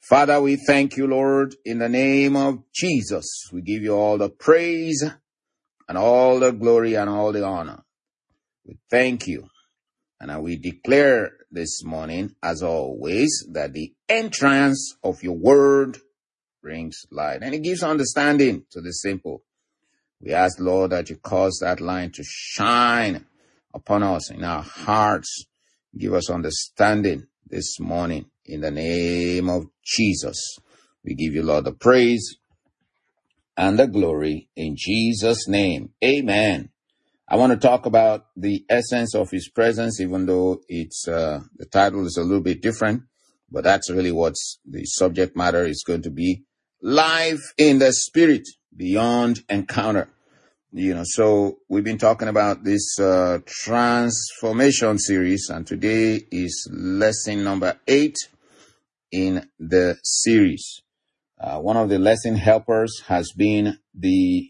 Father, we thank you, Lord, in the name of Jesus. We give you all the praise and all the glory and all the honor. We thank you. And we declare this morning, as always, that the entrance of your word brings light. And it gives understanding to the simple. We ask, Lord, that you cause that light to shine upon us in our hearts. Give us understanding this morning in the name of Jesus. We give you, Lord, the praise and the glory in Jesus' name. Amen. I want to talk about the essence of his presence, even though it's the title is a little bit different, but that's really what the subject matter is going to be. Life in the Spirit beyond encounter. So we've been talking about this transformation series, and today is lesson number 8 in the series. One of the lesson helpers has been the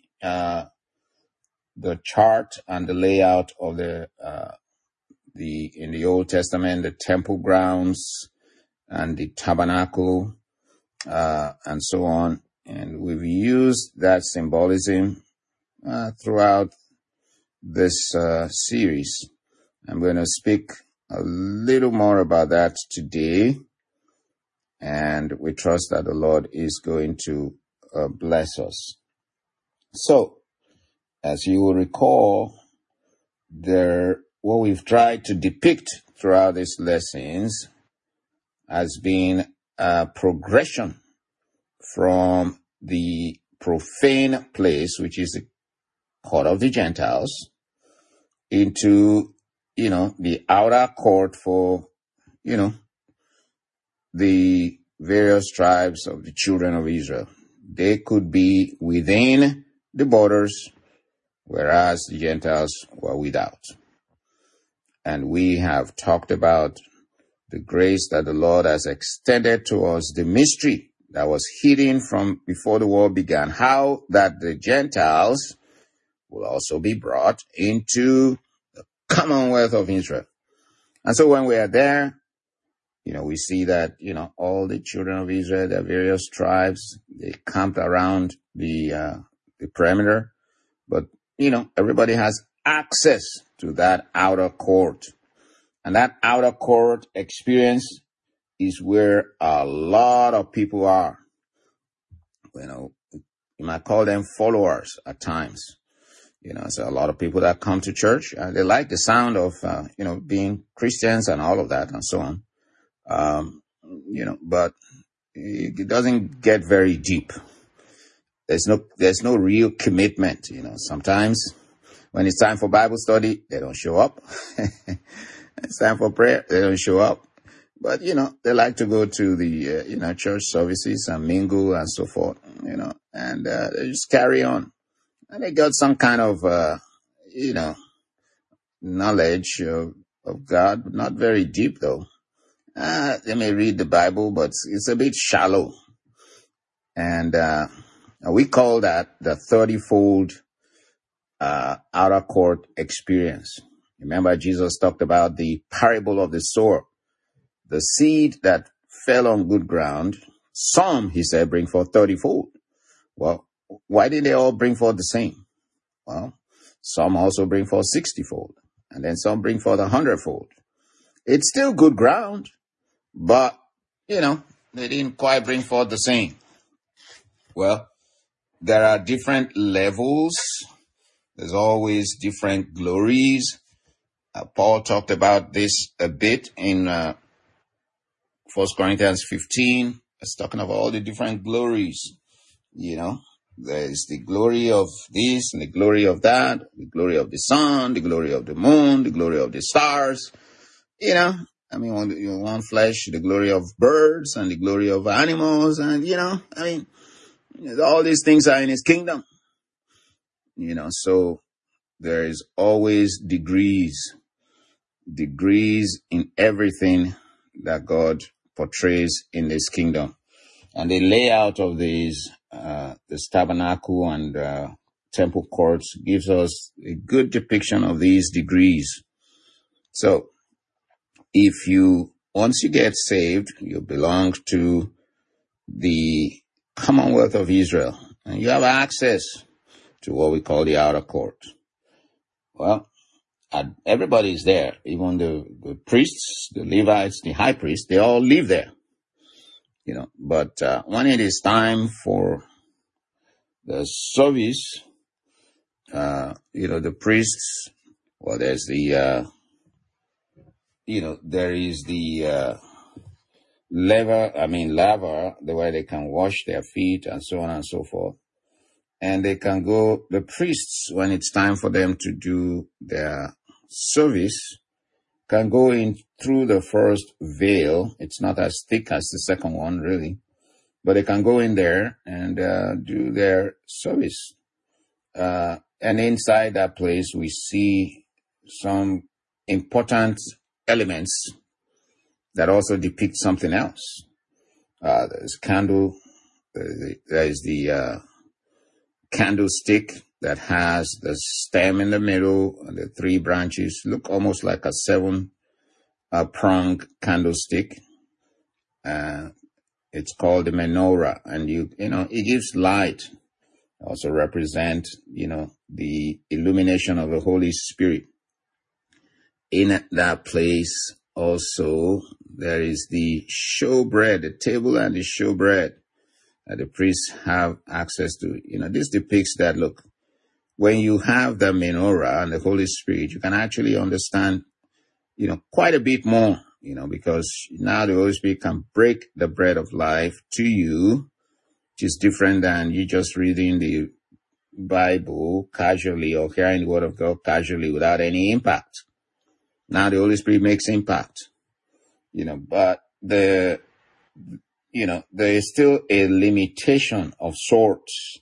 chart and the layout of the in the Old Testament, the temple grounds and the tabernacle and so on. And we've used that symbolism throughout this series. I'm going to speak a little more about that today, and we trust that the Lord is going to bless us. So, as you will recall, what we've tried to depict throughout these lessons has been a progression from the profane place, which is the court of the Gentiles, into, the outer court for, the various tribes of the children of Israel. They could be within the borders, whereas the Gentiles were without. And we have talked about the grace that the Lord has extended to us, the mystery that was hidden from before the world began, how that the Gentiles will also be brought into the commonwealth of Israel. And so when we are there, we see that, all the children of Israel, their various tribes, they camped around the perimeter. But, everybody has access to that outer court. And that outer court experience is where a lot of people are. You might call them followers at times. So a lot of people that come to church, they like the sound of, being Christians and all of that and so on. But it doesn't get very deep. There's no real commitment. Sometimes when it's time for Bible study, they don't show up. It's time for prayer, they don't show up. But, they like to go to the, church services and mingle and so forth, and they just carry on. And they got some kind of, knowledge of God, but not very deep though. They may read the Bible, but it's a bit shallow. And we call that the 30-fold outer court experience. Remember, Jesus talked about the parable of the sower. The seed that fell on good ground, some, he said, bring forth 30-fold. Well, why did they all bring forth the same? Well, some also bring forth 60-fold, and then some bring forth 100-fold. It's still good ground, but, they didn't quite bring forth the same. Well, there are different levels. There's always different glories. Paul talked about this a bit in 1 Corinthians 15. It's talking about all the different glories, There's the glory of this and the glory of that, the glory of the sun, the glory of the moon, the glory of the stars. One flesh, the glory of birds and the glory of animals. And, all these things are in his kingdom. So there is always degrees in everything that God portrays in this kingdom. And the layout of these, this tabernacle and temple courts gives us a good depiction of these degrees. So, once you get saved, you belong to the Commonwealth of Israel, and you have access to what we call the outer court. Well, everybody's there, even the priests, the Levites, the high priest, they all live there. But when it is time for the service, the priests, well, there's the, there is the laver, the way they can wash their feet and so on and so forth. And they can go, the priests, when it's time for them to do their service, can go in through the first veil. It's not as thick as the second one, really. But they can go in there and do their service. And inside that place, we see some important elements that also depict something else. There's candle. There is the candlestick that has the stem in the middle and the three branches. Look almost like a 7-pronged candlestick. It's called the menorah, and it gives light. Also represent, the illumination of the Holy Spirit. In that place also, there is the showbread, the table and the showbread that the priests have access to. This depicts that, look, when you have the menorah and the Holy Spirit, you can actually understand, quite a bit more, because now the Holy Spirit can break the bread of life to you, which is different than you just reading the Bible casually or hearing the Word of God casually without any impact. Now the Holy Spirit makes impact, but there is still a limitation of sorts.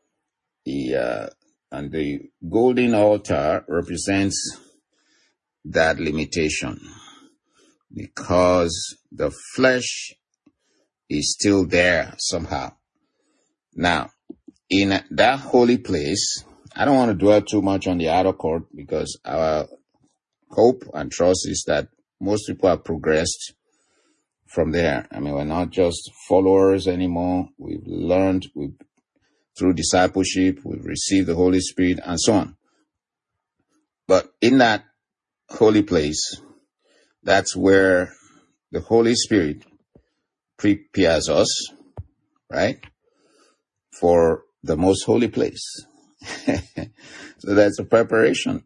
And the golden altar represents that limitation, because the flesh is still there somehow. Now, in that holy place, I don't want to dwell too much on the outer court, because our hope and trust is that most people have progressed from there. We're not just followers anymore. We've learned through discipleship, we've received the Holy Spirit and so on. But in that holy place, that's where the Holy Spirit prepares us, right, for the most holy place. So that's a preparation.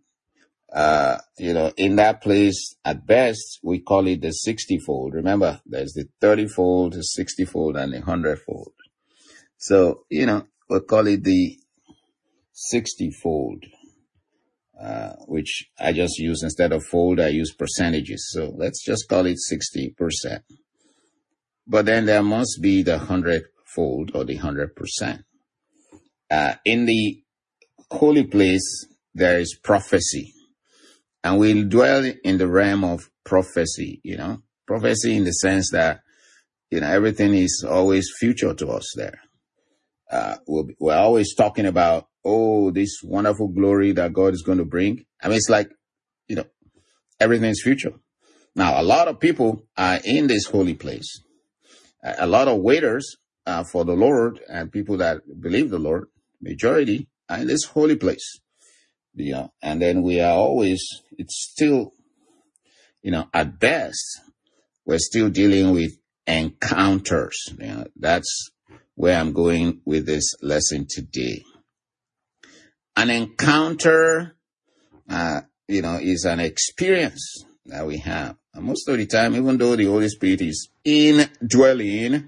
In that place, at best, we call it the 60-fold. Remember, there's the 30-fold, the 60-fold, and the 100-fold. So, we'll call it the 60-fold, which I just use instead of fold, I use percentages. So let's just call it 60%. But then there must be the 100-fold or the 100%. In the holy place, there is prophecy. And we'll dwell in the realm of prophecy, prophecy in the sense that, everything is always future to us there. We're always talking about, this wonderful glory that God is going to bring. It's like, everything's future. Now, a lot of people are in this holy place. A lot of waiters for the Lord and people that believe the Lord, majority, are in this holy place. And then we are always, it's still, at best, we're still dealing with encounters. That's where I'm going with this lesson today. An encounter, is an experience that we have. And most of the time, even though the Holy Spirit is indwelling,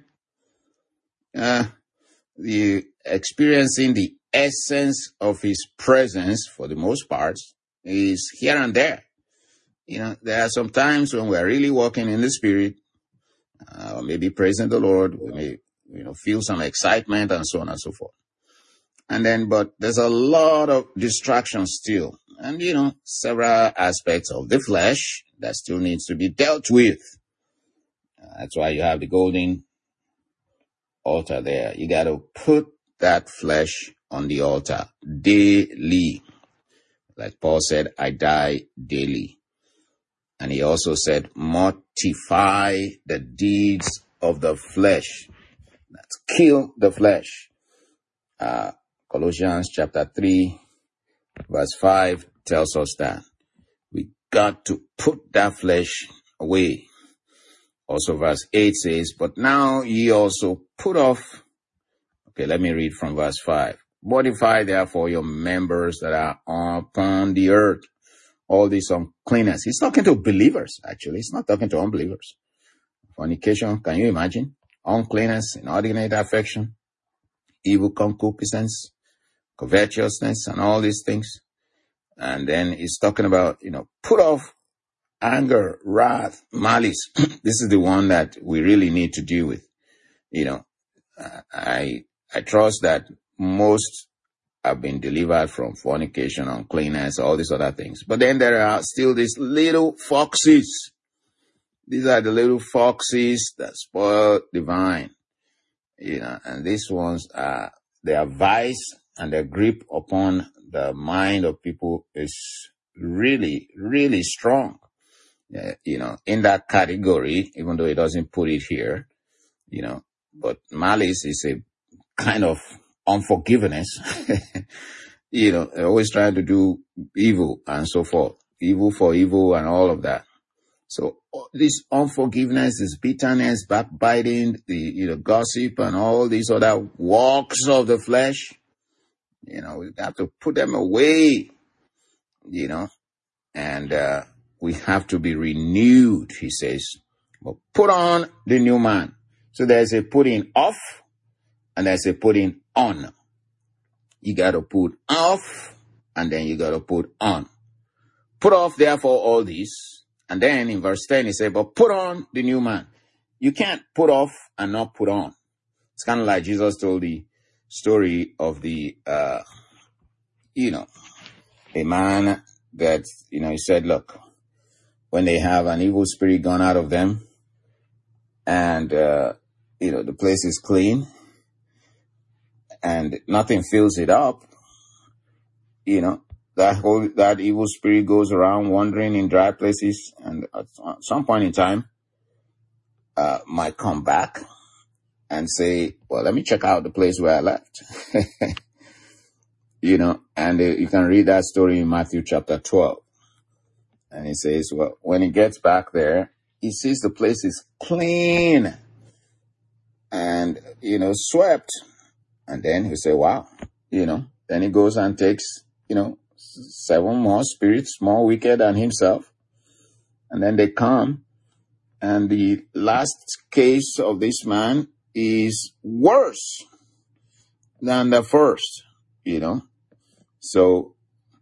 the experiencing the essence of His presence, for the most part, is here and there. There are some times when we're really walking in the Spirit, or maybe praising the Lord, we may, feel some excitement and so on and so forth. And then, but there's a lot of distractions still. And, several aspects of the flesh that still needs to be dealt with. That's why you have the golden altar there. You got to put that flesh on the altar daily. Like Paul said, I die daily. And he also said, mortify the deeds of the flesh. That's kill the flesh. Colossians chapter 3, verse 5 tells us that we got to put that flesh away. Also verse 8 says, but now ye also put off. Okay, let me read from verse 5. Mortify therefore your members that are upon the earth. All this uncleanness. He's talking to believers, actually. He's not talking to unbelievers. Fornication, can you imagine? Uncleanness, inordinate affection, evil concupiscence, covetousness, and all these things. And then he's talking about, put off anger, wrath, malice. This is the one that we really need to deal with. I trust that most have been delivered from fornication, uncleanness, all these other things. But then there are still these little foxes. These are the little foxes that spoil the vine. And these ones are, their vice and their grip upon the mind of people is really, really strong. In that category, even though it doesn't put it here, but malice is a kind of unforgiveness. They're always trying to do evil and so forth. Evil for evil and all of that. So this unforgiveness, this bitterness, backbiting, the gossip and all these other walks of the flesh, we have to put them away, and we have to be renewed, he says. But put on the new man. So there's a putting off and there's a putting on. You got to put off and then you got to put on. Put off, therefore, all these. And then in verse 10, he said, but put on the new man. You can't put off and not put on. It's kind of like Jesus told the story of the, a man that, he said, look, when they have an evil spirit gone out of them and, the place is clean and nothing fills it up, that evil spirit goes around wandering in dry places and at some point in time, might come back and say, well, let me check out the place where I left. And you can read that story in Matthew chapter 12. And he says, well, when he gets back there, he sees the place is clean and, swept. And then he'll say, wow, then he goes and takes, 7 more spirits more wicked than himself. And then they come. And the last case of this man is worse than the first, So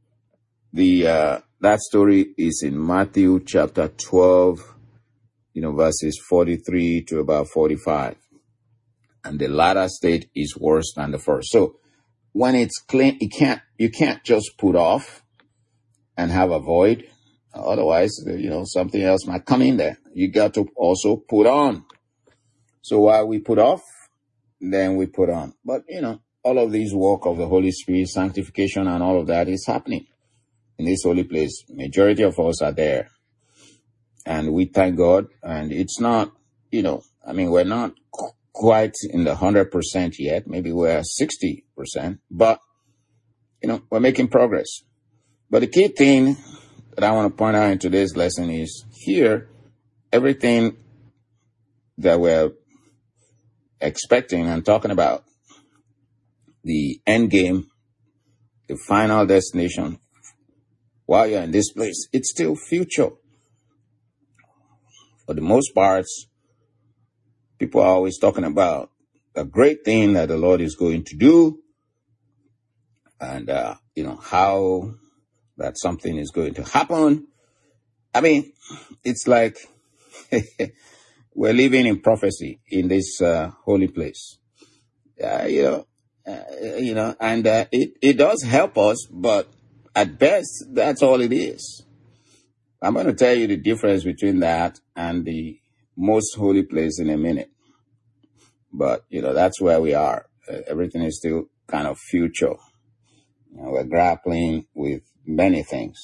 that story is in Matthew chapter 12, verses 43 to about 45. And the latter state is worse than the first. So when it's clean, you can't just put off and have a void. Otherwise, something else might come in there. You got to also put on. So while we put off, then we put on. But, all of these work of the Holy Spirit, sanctification and all of that is happening in this holy place. Majority of us are there. And we thank God. And it's not, we're not quite in the 100% yet. Maybe we're 60%. But, we're making progress. But the key thing that I want to point out in today's lesson is here, everything that we're expecting and talking about, the end game, the final destination, while you're in this place, it's still future. For the most parts, people are always talking about the great thing that the Lord is going to do and, how that something is going to happen. It's like we're living in prophecy in this holy place. And it does help us, but at best, that's all it is. I'm going to tell you the difference between that and the most holy place in a minute. But, that's where we are. Everything is still kind of future. We're grappling with many things,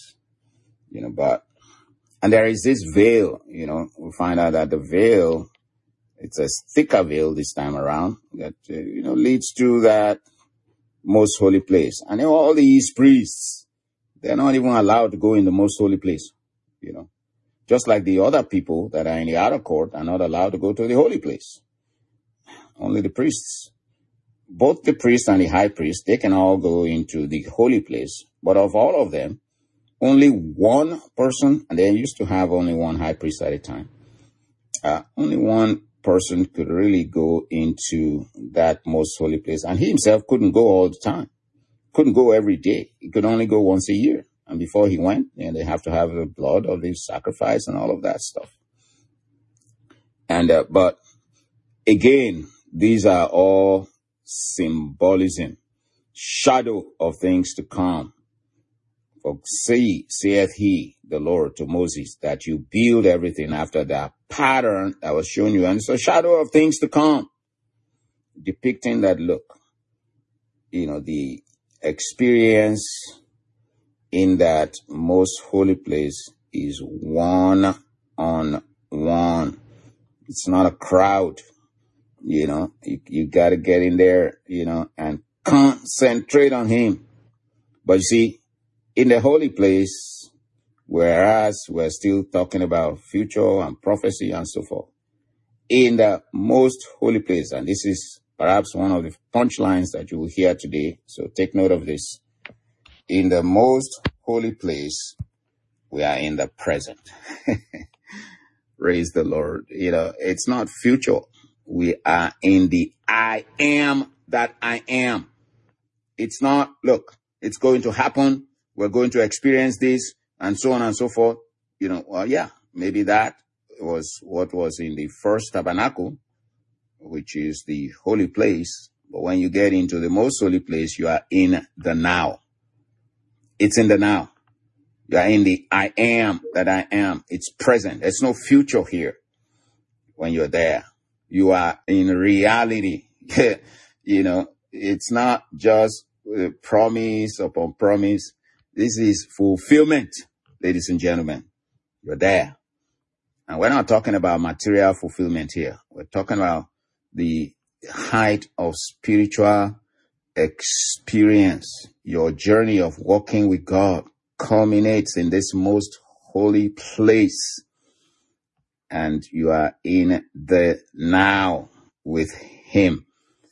and there is this veil, we find out that the veil It's a thicker veil this time around that, leads to that most holy place. And all these priests, they're not even allowed to go in the most holy place, just like the other people that are in the outer court are not allowed to go to the holy place. Only the priests. Both the priest and the high priest, they can all go into the holy place. But of all of them, only one person, and they used to have only one high priest at a time, only one person could really go into that most holy place. And he himself couldn't go all the time, couldn't go every day. He could only go once a year. And before he went, they have to have the blood of the sacrifice and all of that stuff. And but again, these are all symbolism, shadow of things to come. For see, saith he, the Lord, to Moses, that you build everything after that pattern that was shown you. And it's a shadow of things to come, depicting that, look, the experience in that most holy place is one-on-one. It's not a crowd. You got to get in there, and concentrate on him. But you see, in the holy place, whereas we're still talking about future and prophecy and so forth, in the most holy place, and this is perhaps one of the punchlines that you will hear today, so take note of this. In the most holy place, we are in the present. Praise the Lord. It's not future. We are in the I am that I am. It's not, look, it's going to happen. We're going to experience this and so on and so forth. Maybe that was what was in the first tabernacle, which is the holy place. But when you get into the most holy place, you are in the now. It's in the now. You are in the I am that I am. It's present. There's no future here when you're there. You are in reality. It's not just promise upon promise. This is fulfillment, ladies and gentlemen. You're there. And we're not talking about material fulfillment here. We're talking about the height of spiritual experience. Your journey of walking with God culminates in this most holy place. And you are in the now with him,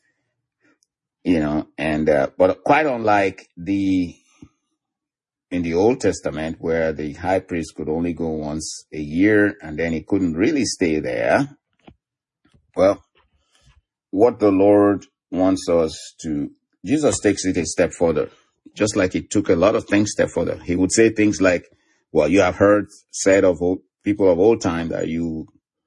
but quite unlike in the Old Testament, where the high priest could only go once a year and then he couldn't really stay there. Well, what the Lord wants us to, Jesus takes it a step further, just like he took a lot of things a step further. He would say things like, well, you have heard said of people of old time that you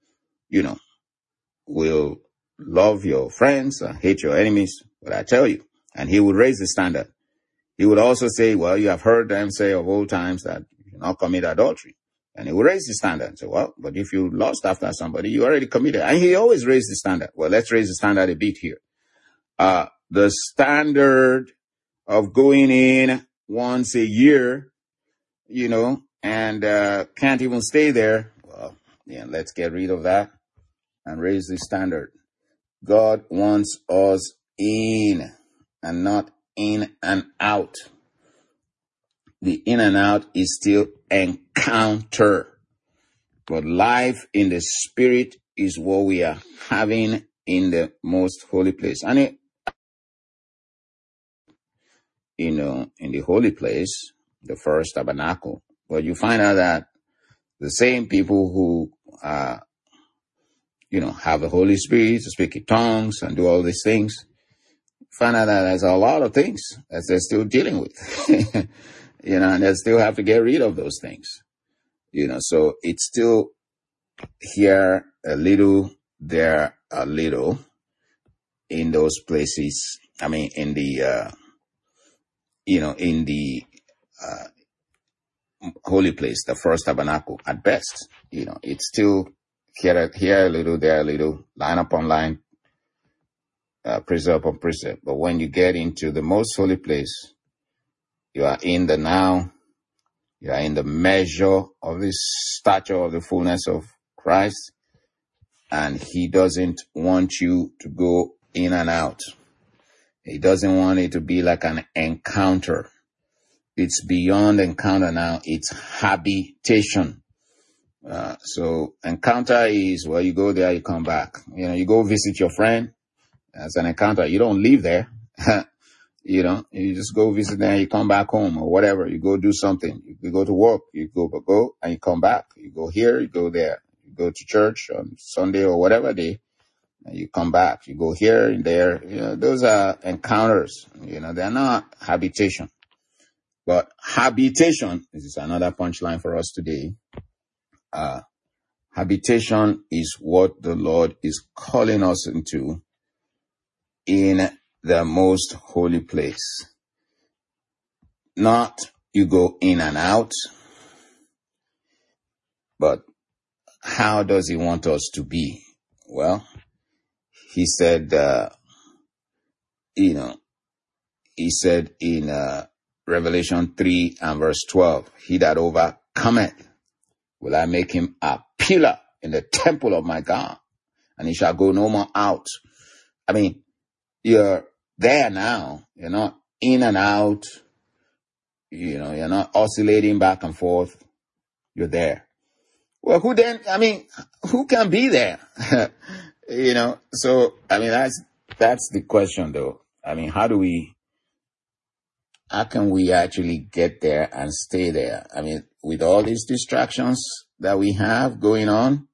will love your friends and hate your enemies. But I tell you, and he would raise the standard. He would also say, well, you have heard them say of old times that you not commit adultery. And he would raise the standard and say, well, but if you lust after somebody, you already committed. And he always raised the standard. Well, let's raise the standard a bit here. The standard of going in once a year, and can't even stay there. Well, let's get rid of that and raise the standard. God wants us in and not in and out. The in and out is still encounter. But life in the spirit is what we are having in the most holy place. And in the holy place, the first tabernacle, but you find out that the same people who have the Holy Spirit to speak in tongues and do all these things, find out that there's a lot of things that they're still dealing with, and they still have to get rid of those things, so it's still here a little, there a little in those places. I mean, in the, in the holy place, the first tabernacle at best, it's still here a little, there a little, line upon line, precept upon precept. But when you get into the most holy place, you are in the now, you are in the measure of the stature of the fullness of Christ. and he doesn't want you to go in and out. He doesn't want it to be like an encounter. It's beyond encounter now. It's habitation. So encounter is, well, you go there, you come back. You go visit your friend. That's an encounter. You don't live there. You just go visit there, you come back home or whatever. You go do something. You go to work. You go and you come back. You go here, you go there. You go to church on Sunday or whatever day. And you come back. You go here and there. Those are encounters. They're not habitation. But habitation, this is another punchline for us today. Habitation is what the Lord is calling us into in the most holy place. Not you go in and out, but how does he want us to be? Well, he said, he said in Revelation 3 and verse 12, he that overcometh, will I make him a pillar in the temple of my God, and he shall go no more out. I mean, you're there now. You're not in and out. You're not oscillating back and forth. You're there. Well, who can be there? So, that's the question though. How can we actually get there and stay there? With all these distractions that we have going on,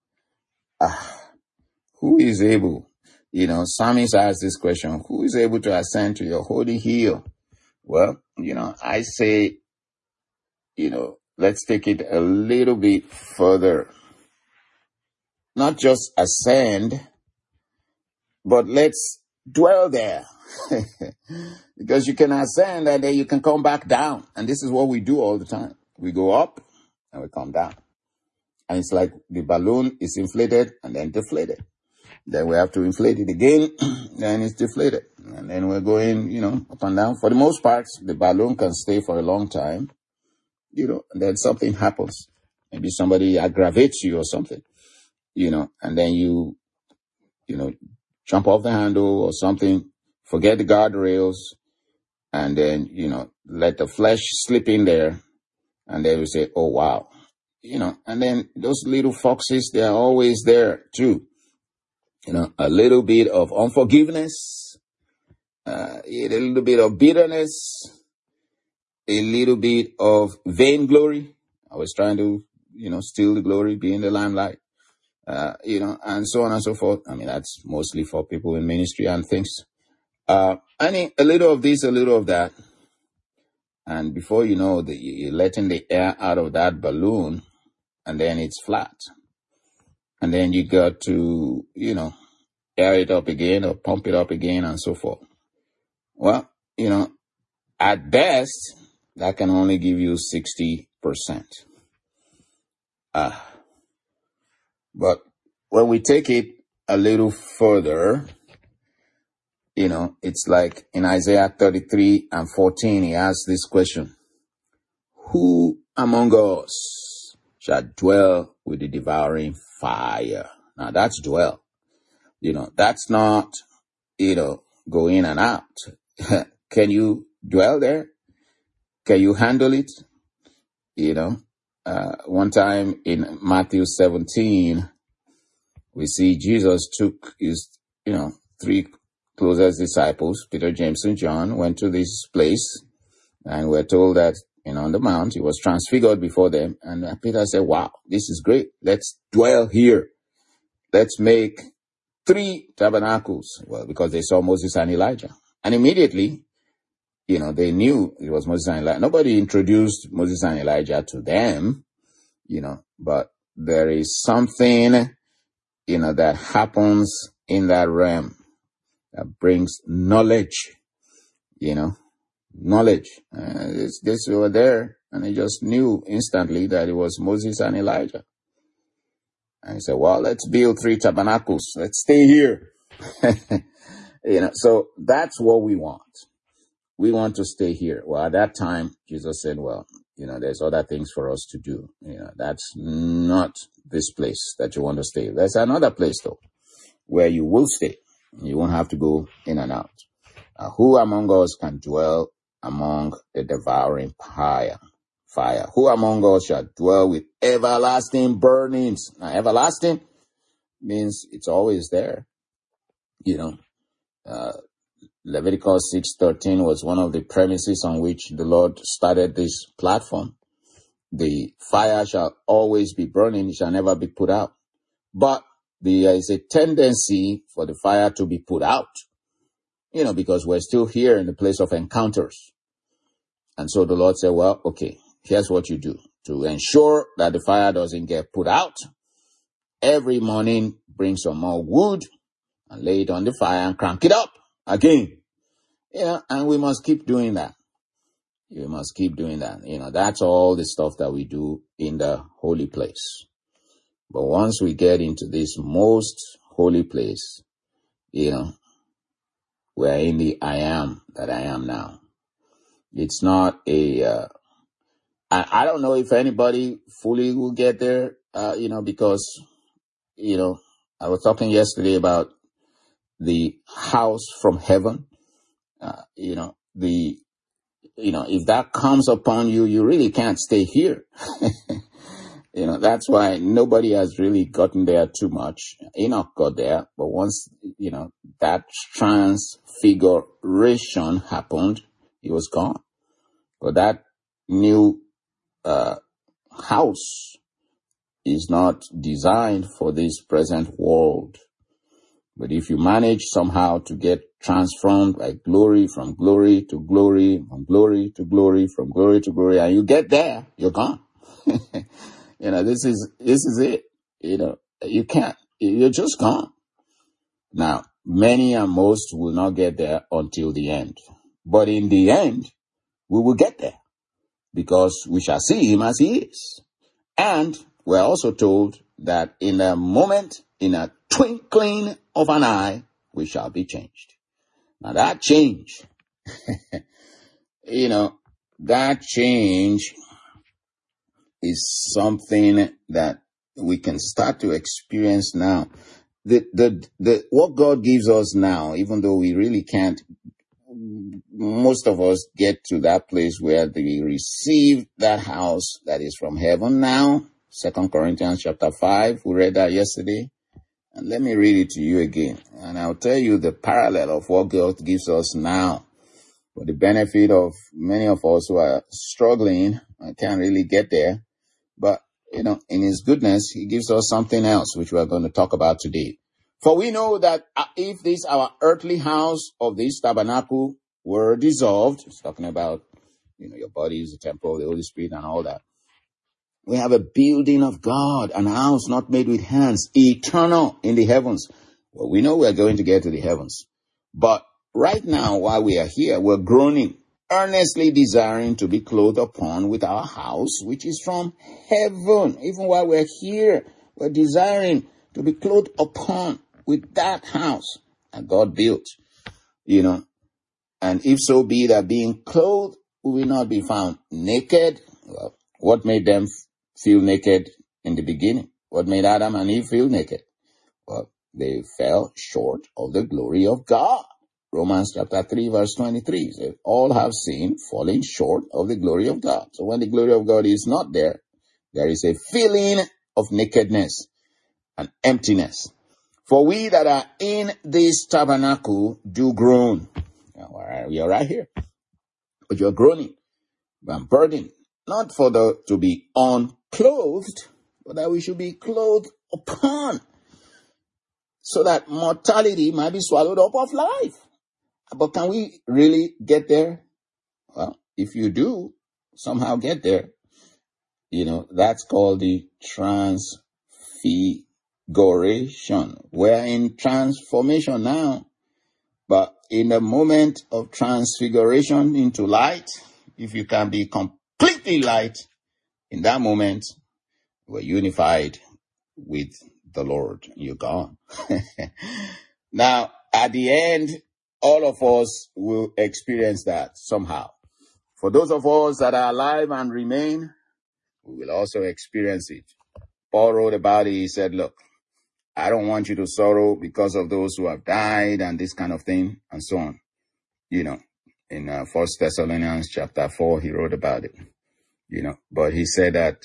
who is able? Psalmist asked this question, who is able to ascend to your holy hill? Well, I say, let's take it a little bit further. Not just ascend, but let's dwell there. Because you can ascend and then you can come back down. And this is what we do all the time. We go up and we come down. And it's like the balloon is inflated and then deflated. Then we have to inflate it again, then it's deflated. And then we're going, up and down. For the most part, the balloon can stay for a long time, and then something happens. Maybe somebody aggravates you or something, and then you jump off the handle or something, forget the guardrails, and then, let the flesh slip in there, and then we say, oh, wow. And then those little foxes, they're always there too. A little bit of unforgiveness, a little bit of bitterness, a little bit of vainglory. I was trying to, steal the glory, be in the limelight, and so on and so forth. That's mostly for people in ministry and things. A little of this, a little of that. And before you know, you're letting the air out of that balloon, and then it's flat. And then you got to, air it up again or pump it up again and so forth. Well, at best, that can only give you 60%. But when we take it a little further, it's like in Isaiah 33 and 14, he asks this question: who among us shall dwell with the devouring fire? Now that's dwell. That's not, go in and out. Can you dwell there? Can you handle it? One time in Matthew 17, we see Jesus took his, three closest disciples, Peter, James, and John, went to this place, and we're told that, on the mount, he was transfigured before them. And Peter said, wow, this is great. Let's dwell here. Let's make 3 tabernacles. Well, because they saw Moses and Elijah. And immediately, they knew it was Moses and Elijah. Nobody introduced Moses and Elijah to them, but there is something, that happens in that realm that brings knowledge, knowledge. This were there, and they just knew instantly that it was Moses and Elijah. And he said, well, let's build 3 tabernacles. Let's stay here. So that's what we want. We want to stay here. Well, at that time, Jesus said, well, There's other things for us to do. That's not this place that you want to stay. There's another place though, where you will stay. You won't have to go in and out. Who among us can dwell among the devouring fire? Who among us shall dwell with everlasting burnings? Now, everlasting means it's always there. Leviticus 6:13 was one of the premises on which the Lord started this platform. The fire shall always be burning, it shall never be put out. But there is a tendency for the fire to be put out, because we're still here in the place of encounters. And so the Lord said, well, okay, here's what you do. To ensure that the fire doesn't get put out, every morning bring some more wood and lay it on the fire and crank it up again. And we must keep doing that. You must keep doing that. That's all the stuff that we do in the holy place. But once we get into this most holy place, we're in the I am that I am now. It's not I don't know if anybody fully will get there, because, I was talking yesterday about the house from heaven. If that comes upon you, you really can't stay here. That's why nobody has really gotten there too much. Enoch got there, but once, that transfiguration happened, he was gone. But that new house is not designed for this present world. But if you manage somehow to get transformed by glory from glory to glory, from glory to glory, from glory to glory, and you get there, you're gone. This is it. You can't, you're just gone. Now, many and most will not get there until the end. But in the end, we will get there because we shall see him as he is. And we're also told that in a moment, in a twinkling of an eye, we shall be changed. Now that change, that change is something that we can start to experience now. What God gives us now, even though we really can't, most of us get to that place where we receive that house that is from heaven now. 2 Corinthians chapter 5, we read that yesterday. And let me read it to you again. And I'll tell you the parallel of what God gives us now. For the benefit of many of us who are struggling and can't really get there. But, in his goodness, he gives us something else, which we are going to talk about today. For we know that if this our earthly house of this tabernacle were dissolved, it's talking about, your body is the temple of the Holy Spirit and all that. We have a building of God, an house not made with hands, eternal in the heavens. Well, we know we're going to get to the heavens. But right now, while we are here, we're groaning, earnestly desiring to be clothed upon with our house, which is from heaven. Even while we're here, we're desiring to be clothed upon with that house that God built, And if so be that being clothed, we will not be found naked. Well, what made them feel naked in the beginning? What made Adam and Eve feel naked? Well, they fell short of the glory of God. Romans chapter 3 verse 23 says, all have sinned, falling short of the glory of God. So when the glory of God is not there, there is a feeling of nakedness and emptiness. For we that are in this tabernacle do groan. We are right here. But you're groaning and burdened. Not for to be unclothed, but that we should be clothed upon, so that mortality might be swallowed up of life. But can we really get there? Well, if you do somehow get there, that's called the transfiguration. We're in transformation now, but in the moment of transfiguration into light, if you can be completely light, in that moment, we're unified with the Lord. You're gone. Now, at the end, all of us will experience that somehow. For those of us that are alive and remain, we will also experience it. Paul wrote about it. He said, look, I don't want you to sorrow because of those who have died and this kind of thing and so on. In 1 Thessalonians chapter 4, he wrote about it. But he said that,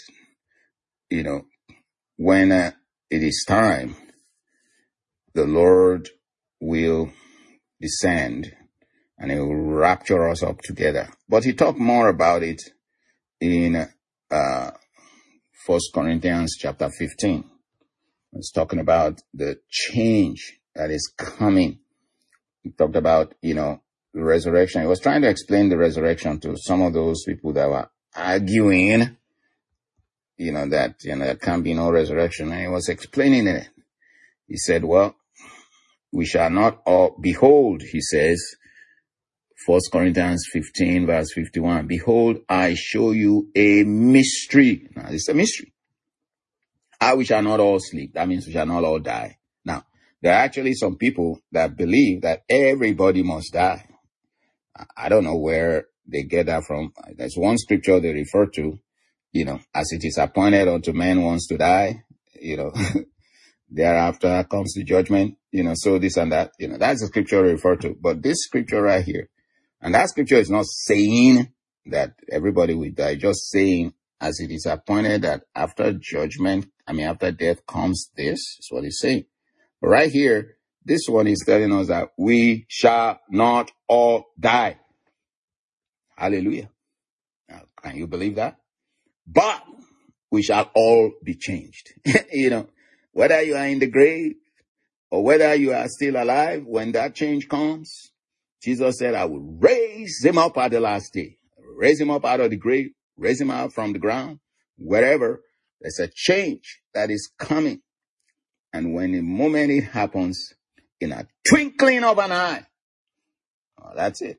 when it is time, the Lord will descend and he will rapture us up together. But he talked more about it in 1 Corinthians chapter 15. It's talking about the change that is coming. He talked about, the resurrection. He was trying to explain the resurrection to some of those people that were arguing, that, there can't be no resurrection. And he was explaining it. He said, well, we shall not all behold, he says, 1 Corinthians 15 verse 51, behold, I show you a mystery. Now, it's a mystery. How we shall not all sleep. That means we shall not all die. Now, there are actually some people that believe that everybody must die. I don't know where they get that from. There's one scripture they refer to, as it is appointed unto men once to die, thereafter comes the judgment, so this and that, that's the scripture referred to. But this scripture right here, and that scripture is not saying that everybody will die, just saying as it is appointed that after after death comes this, is what he's saying. But right here, this one is telling us that we shall not all die. Hallelujah. Now, can you believe that? But we shall all be changed. Whether you are in the grave or whether you are still alive, when that change comes, Jesus said, I will raise him up at the last day. Raise him up out of the grave, raise him out from the ground, wherever. There's a change that is coming. And when the moment it happens, in a twinkling of an eye, that's it.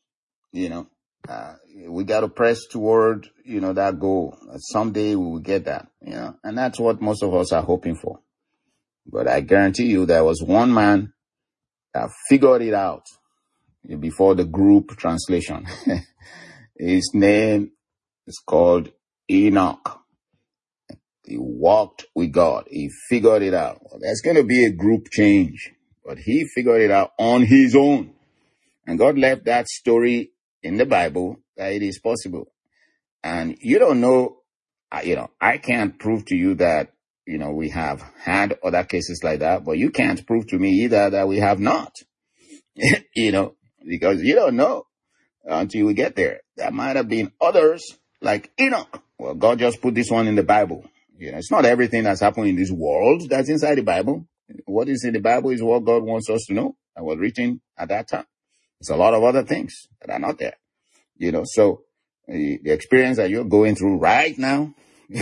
We got to press toward, that goal. Someday we will get that, and that's what most of us are hoping for. But I guarantee you there was one man that figured it out before the group translation. His name is called Enoch. He walked with God. He figured it out. Well, there's going to be a group change, but he figured it out on his own. And God left that story in the Bible that it is possible. And you don't know, I can't prove to you that, we have had other cases like that, but you can't prove to me either that we have not, because you don't know until we get there. There might have been others like Enoch. Well, God just put this one in the Bible. It's not everything that's happened in this world that's inside the Bible. What is in the Bible is what God wants us to know that was written at that time. There's a lot of other things that are not there, so the experience that you're going through right now,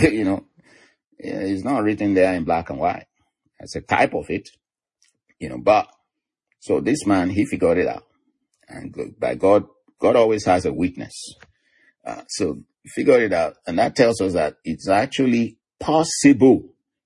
is not written there in black and white. That's a type of it, but so this man, he figured it out, and by God always has a witness. So he figured it out, and that tells us that it's actually possible.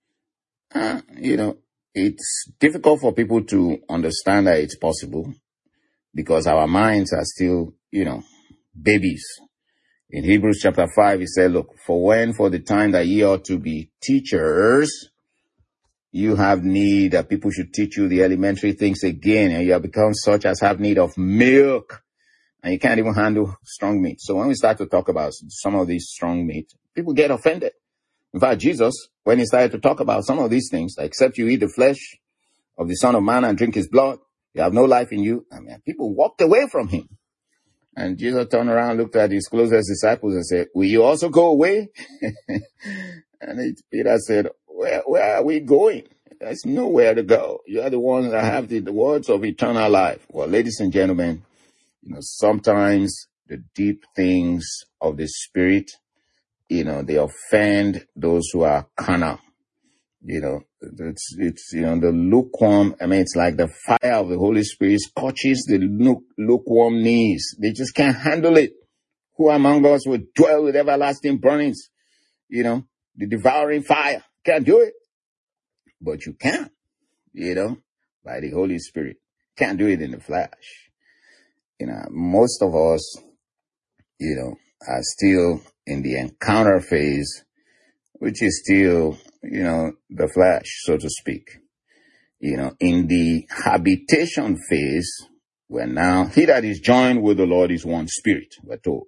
It's difficult for people to understand that it's possible because our minds are still, babies. In Hebrews chapter 5, he said, look, for the time that ye ought to be teachers, you have need that people should teach you the elementary things again, and you have become such as have need of milk, and you can't even handle strong meat. So when we start to talk about some of these strong meat, people get offended. In fact, Jesus, when he started to talk about some of these things, except you eat the flesh of the Son of Man and drink his blood, you have no life in you. People walked away from him. And Jesus turned around, looked at his closest disciples and said, will you also go away? And Peter said, where are we going? There's nowhere to go. You are the ones that have the words of eternal life. Well, ladies and gentlemen, sometimes the deep things of the Spirit, they offend those who are carnal. It's the lukewarm. It's like the fire of the Holy Spirit scorches the lukewarm knees. They just can't handle it. Who among us would dwell with everlasting burnings? The devouring fire. Can't do it. But you can, by the Holy Spirit. Can't do it in the flesh. Most of us, are still in the encounter phase, which is still, the flesh, so to speak. In the habitation phase, where now he that is joined with the Lord is one spirit, we're told.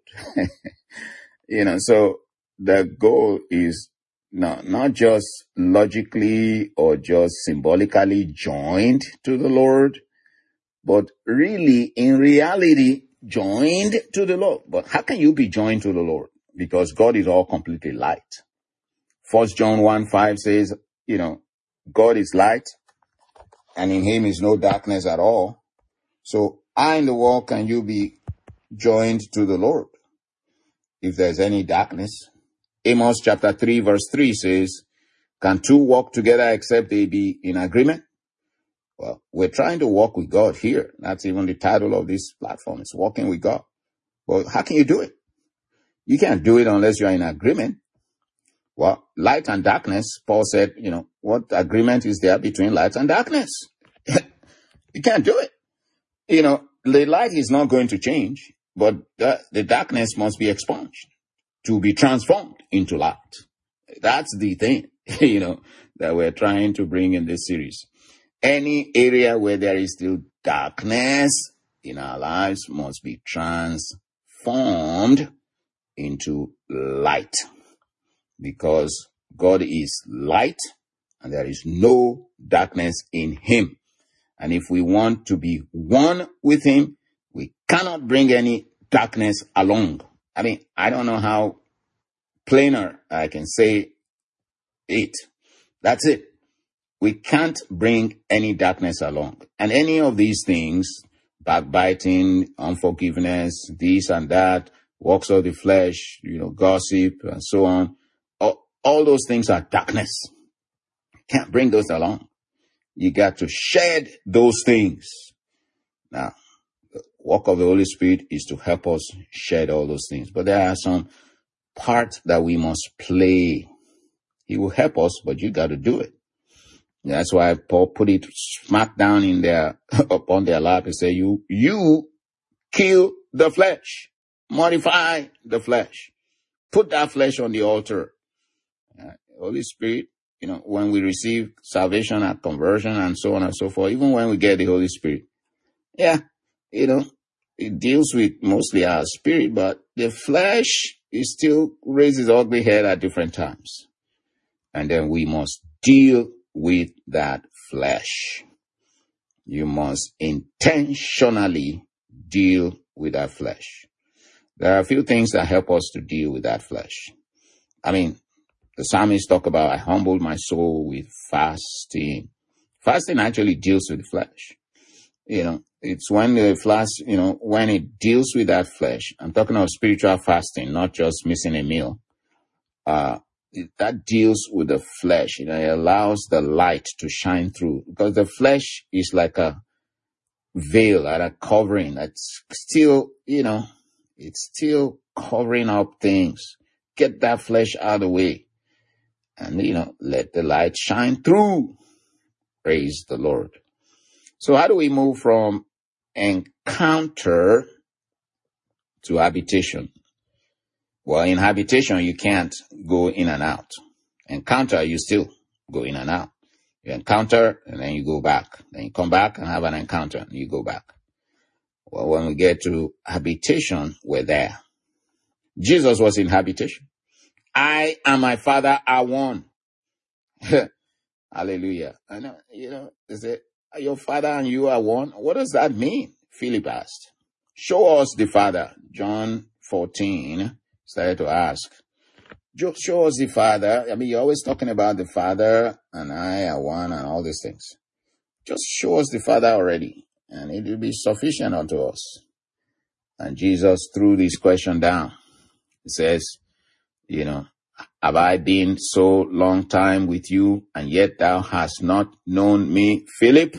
So the goal is not just logically or just symbolically joined to the Lord, but really, in reality, joined to the Lord. But how can you be joined to the Lord? Because God is all completely light. 1 John 1:5 says, God is light, and in him is no darkness at all. So how in the world can you be joined to the Lord if there's any darkness? Amos chapter 3 verse 3 says, can two walk together except they be in agreement? Well, we're trying to walk with God here. That's even the title of this platform. It's walking with God. Well, how can you do it? You can't do it unless you're in agreement. Well, light and darkness, Paul said, what agreement is there between light and darkness? You can't do it. The light is not going to change, but the darkness must be expunged to be transformed into light. That's the thing, that we're trying to bring in this series. Any area where there is still darkness in our lives must be transformed into light, because God is light and there is no darkness in him. And if we want to be one with him, we cannot bring any darkness along. I don't know how plainer I can say it. That's it. We can't bring any darkness along. And any of these things, backbiting, unforgiveness, this and that, works of the flesh, gossip and so on, all those things are darkness. Can't bring those along. You got to shed those things. Now, the work of the Holy Spirit is to help us shed all those things. But there are some parts that we must play. He will help us, but you got to do it. That's why Paul put it smack down in their, upon their lap and say, you kill the flesh, mortify the flesh, put that flesh on the altar. Holy Spirit, when we receive salvation and conversion and so on and so forth, even when we get the Holy Spirit, it deals with mostly our spirit, but the flesh is still raises ugly head at different times. And then we must deal with that flesh. You must intentionally deal with that flesh. There are a few things that help us to deal with that flesh. The psalmist talk about, I humbled my soul with fasting. Fasting actually deals with the flesh. It's when the flesh, when it deals with that flesh. I'm talking about spiritual fasting, not just missing a meal. That deals with the flesh. It allows the light to shine through, because the flesh is like a veil, like a covering that's still, it's still covering up things. Get that flesh out of the way. And, let the light shine through. Praise the Lord. So how do we move from encounter to habitation? Well, in habitation, you can't go in and out. Encounter, you still go in and out. You encounter, and then you go back. Then you come back and have an encounter, and you go back. Well, when we get to habitation, we're there. Jesus was in habitation. I and my Father are one. Hallelujah. I know, they say, your Father and you are one. What does that mean? Philip asked. Show us the Father. John 14 started to ask. Just show us the Father. You're always talking about the Father and I are one and all these things. Just show us the Father already, and it will be sufficient unto us. And Jesus threw this question down. He says, have I been so long time with you, and yet thou hast not known me, Philip?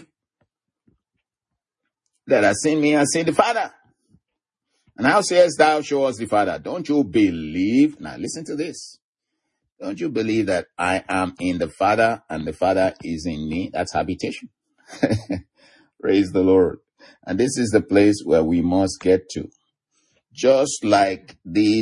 That has seen me, has seen the Father. And how sayest thou, show us the Father? Don't you believe? Now listen to this. Don't you believe that I am in the Father and the Father is in me? That's habitation. Praise the Lord. And this is the place where we must get to. just like this,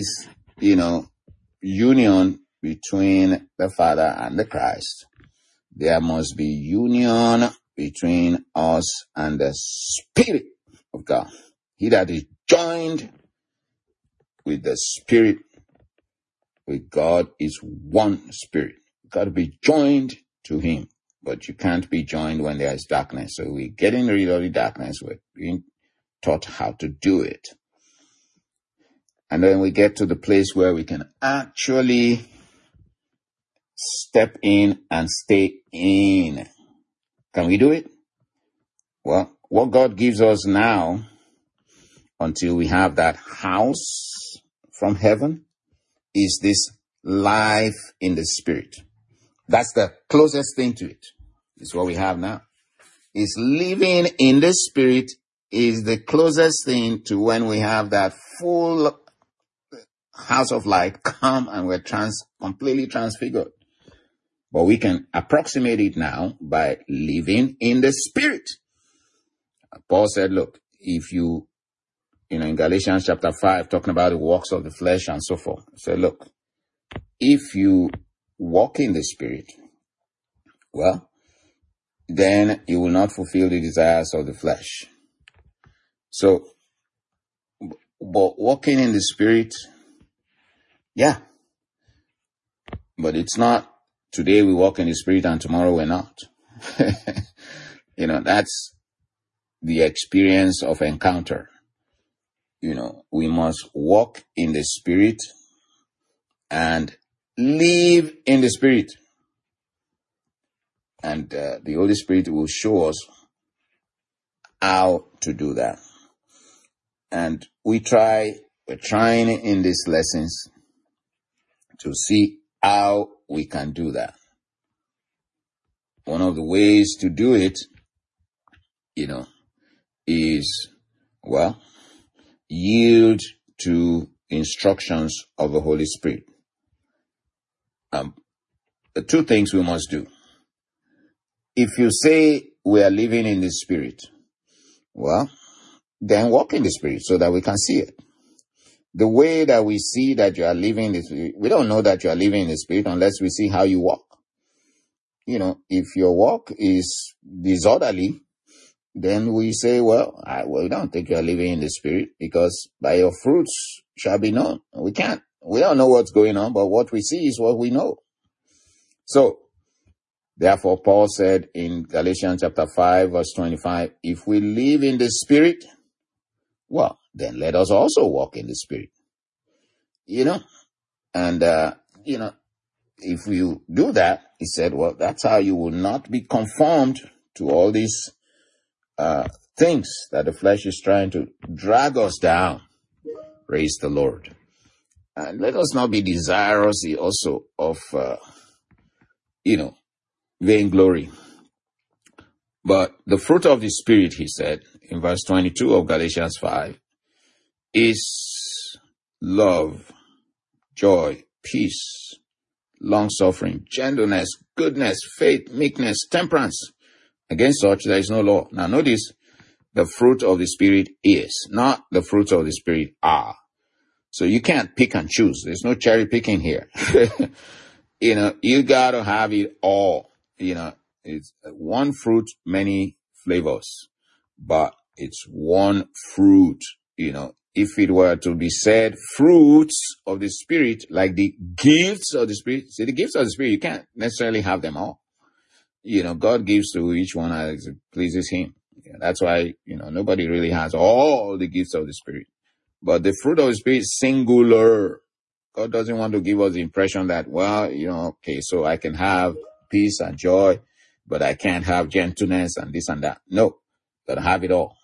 union between the Father and the Christ, there must be union between us and the Spirit of God. He that is joined with the Spirit, with God, is one Spirit. You've got to be joined to Him, but you can't be joined when there is darkness. So we're getting rid of the darkness. We're being taught how to do it. And then we get to the place where we can actually step in and stay in. Can we do it? Well, what God gives us now, until we have that house from heaven, is this life in the Spirit. That's the closest thing to it. It's what we have now. It's living in the Spirit is the closest thing to when we have that full house of light come and we're completely transfigured. But we can approximate it now by living in the Spirit. Paul said, look, if you, in Galatians chapter 5, talking about the works of the flesh and so forth, he said, look, if you walk in the Spirit, well, then you will not fulfill the desires of the flesh. So, but walking in the Spirit, yeah, but it's not today we walk in the Spirit and tomorrow we're not. That's the experience of encounter. We must walk in the Spirit and live in the Spirit. And the Holy Spirit will show us how to do that. And we're trying in these lessons to see how we can do that. One of the ways to do it, is, yield to instructions of the Holy Spirit. The two things we must do. If you say we are living in the Spirit, then walk in the Spirit so that we can see it. The way that we see that you are living in the Spirit, we don't know that you are living in the Spirit unless we see how you walk. If your walk is disorderly, then we say, we don't think you are living in the Spirit, because by your fruits shall be known. We don't know what's going on, but what we see is what we know. So, therefore, Paul said in Galatians chapter 5, verse 25, if we live in the Spirit, then let us also walk in the Spirit. If you do that, he said, that's how you will not be conformed to all these things that the flesh is trying to drag us down. Praise the Lord. And let us not be desirous also of, vainglory. But the fruit of the Spirit, he said, in verse 22 of Galatians 5, is love, joy, peace, long-suffering, gentleness, goodness, faith, meekness, temperance. Against such there is no law. Now notice, the fruit of the Spirit is, not the fruits of the Spirit are. So you can't pick and choose. There's no cherry picking here. You gotta have it all. It's one fruit, many flavors, but it's one fruit. If it were to be said fruits of the Spirit, like the gifts of the Spirit, see, the gifts of the Spirit, you can't necessarily have them all. God gives to each one as it pleases Him. That's why, nobody really has all the gifts of the Spirit. But the fruit of the Spirit is singular. God doesn't want to give us the impression that, so I can have peace and joy, but I can't have gentleness and this and that. No, gotta have it all.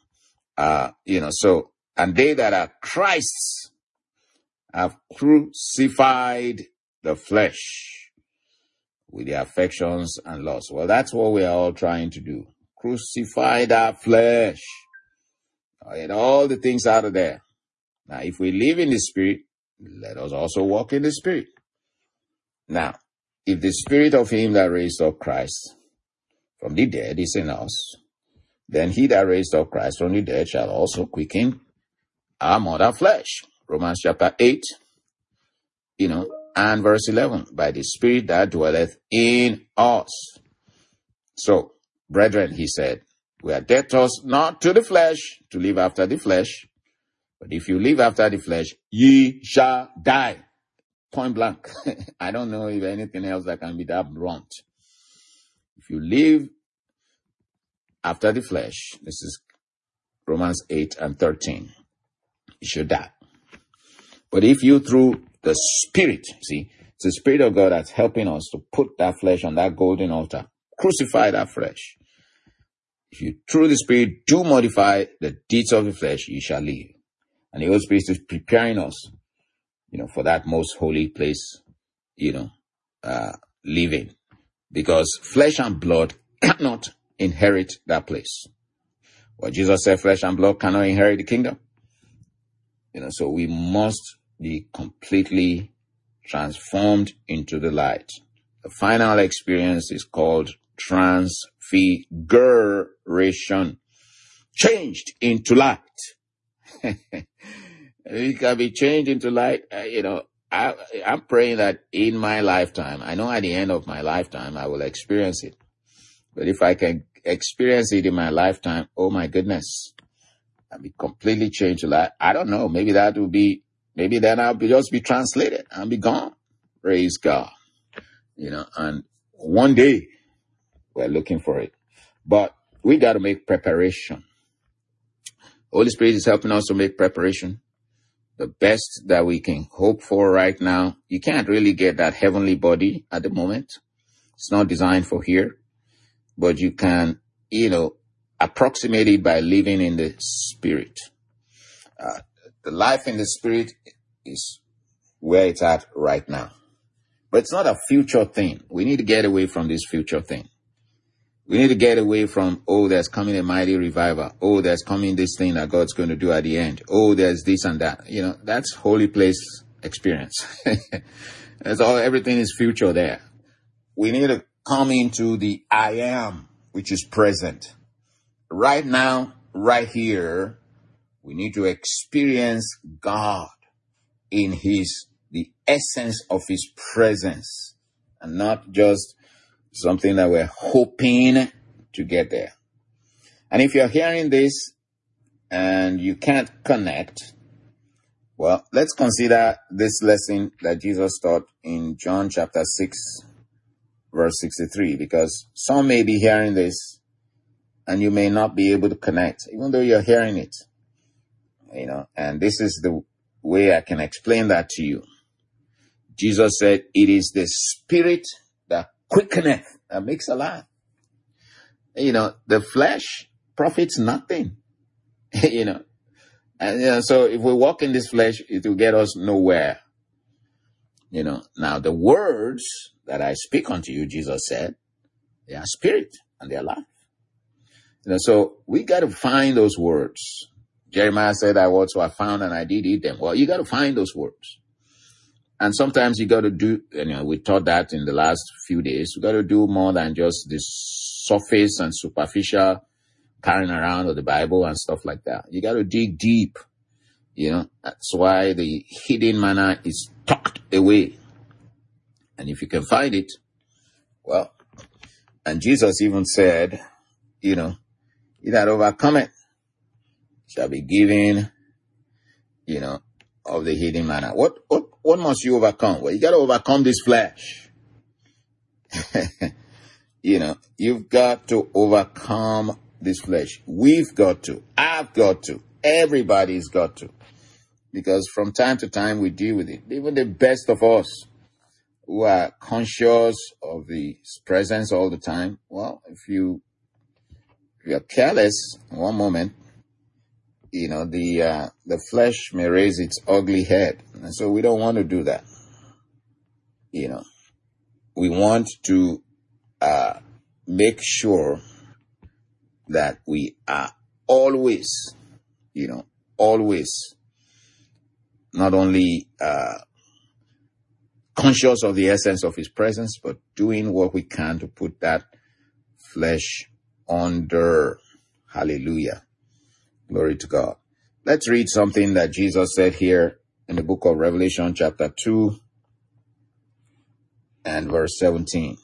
And they that are Christ's have crucified the flesh with the affections and lusts. Well, that's what we are all trying to do. Crucify that flesh. Get all the things out of there. Now, if we live in the Spirit, let us also walk in the Spirit. Now, if the Spirit of Him that raised up Christ from the dead is in us, then He that raised up Christ from the dead shall also quicken our mortal flesh. Romans chapter 8, and verse 11, by the Spirit that dwelleth in us. So, brethren, he said, we are debtors not to the flesh, to live after the flesh. But if you live after the flesh, ye shall die. Point blank. I don't know if anything else that can be that blunt. If you live after the flesh, this is Romans 8 and 13, you should die. But if you through the Spirit, see, it's the Spirit of God that's helping us to put that flesh on that golden altar, crucify that flesh. If you through the Spirit do modify the deeds of the flesh, you shall live. And the Holy Spirit is preparing us, for that most holy place, living. Because flesh and blood cannot inherit that place. Well, Jesus said flesh and blood cannot inherit the kingdom. So we must be completely transformed into the light. The final experience is called transfiguration. Changed into light. We can be changed into light. I'm praying that in my lifetime, I know at the end of my lifetime, I will experience it. But if I can experience it in my lifetime, oh my goodness, I'll be completely changed to light. I don't know. Maybe then I'll just be translated and be gone. Praise God. And one day we're looking for it. But we got to make preparation. Holy Spirit is helping us to make preparation. The best that we can hope for right now. You can't really get that heavenly body at the moment. It's not designed for here. But you can, approximate it by living in the Spirit. The life in the Spirit is where it's at right now. But it's not a future thing. We need to get away from this future thing. We need to get away from, there's coming a mighty revival. There's coming this thing that God's going to do at the end. There's this and that. That's holy place experience. Everything is future there. We need to come into the I am, which is present. Right now, right here, we need to experience God in the essence of his presence, and not just something that we're hoping to get there. And if you're hearing this and you can't connect, well, let's consider this lesson that Jesus taught in John chapter 6, verse 63, because some may be hearing this and you may not be able to connect, even though you're hearing it. And this is the way I can explain that to you. Jesus said, it is the Spirit that quickeneth, that makes alive. The flesh profits nothing. And so if we walk in this flesh, it will get us nowhere. Now the words that I speak unto you, Jesus said, they are spirit and they are life. So we got to find those words. Jeremiah said, "I words were found and I did eat them." Well, you got to find those words. And sometimes you got to do, we taught that in the last few days, we got to do more than just this surface and superficial carrying around of the Bible and stuff like that. You got to dig deep. That's why the hidden manna is tucked away. And if you can find it, well, and Jesus even said, he that overcometh shall be given, of the hidden manna. What must you overcome? Well, you got to overcome this flesh. You've got to overcome this flesh. We've got to. I've got to. Everybody's got to. Because from time to time we deal with it. Even the best of us who are conscious of the presence all the time. Well, if you're careless in one moment, the flesh may raise its ugly head. And so we don't want to do that. We want to make sure that we are always not only conscious of the essence of his presence, but doing what we can to put that flesh under. Hallelujah. Glory to God. Let's read something that Jesus said here in the book of Revelation chapter 2 and verse 17.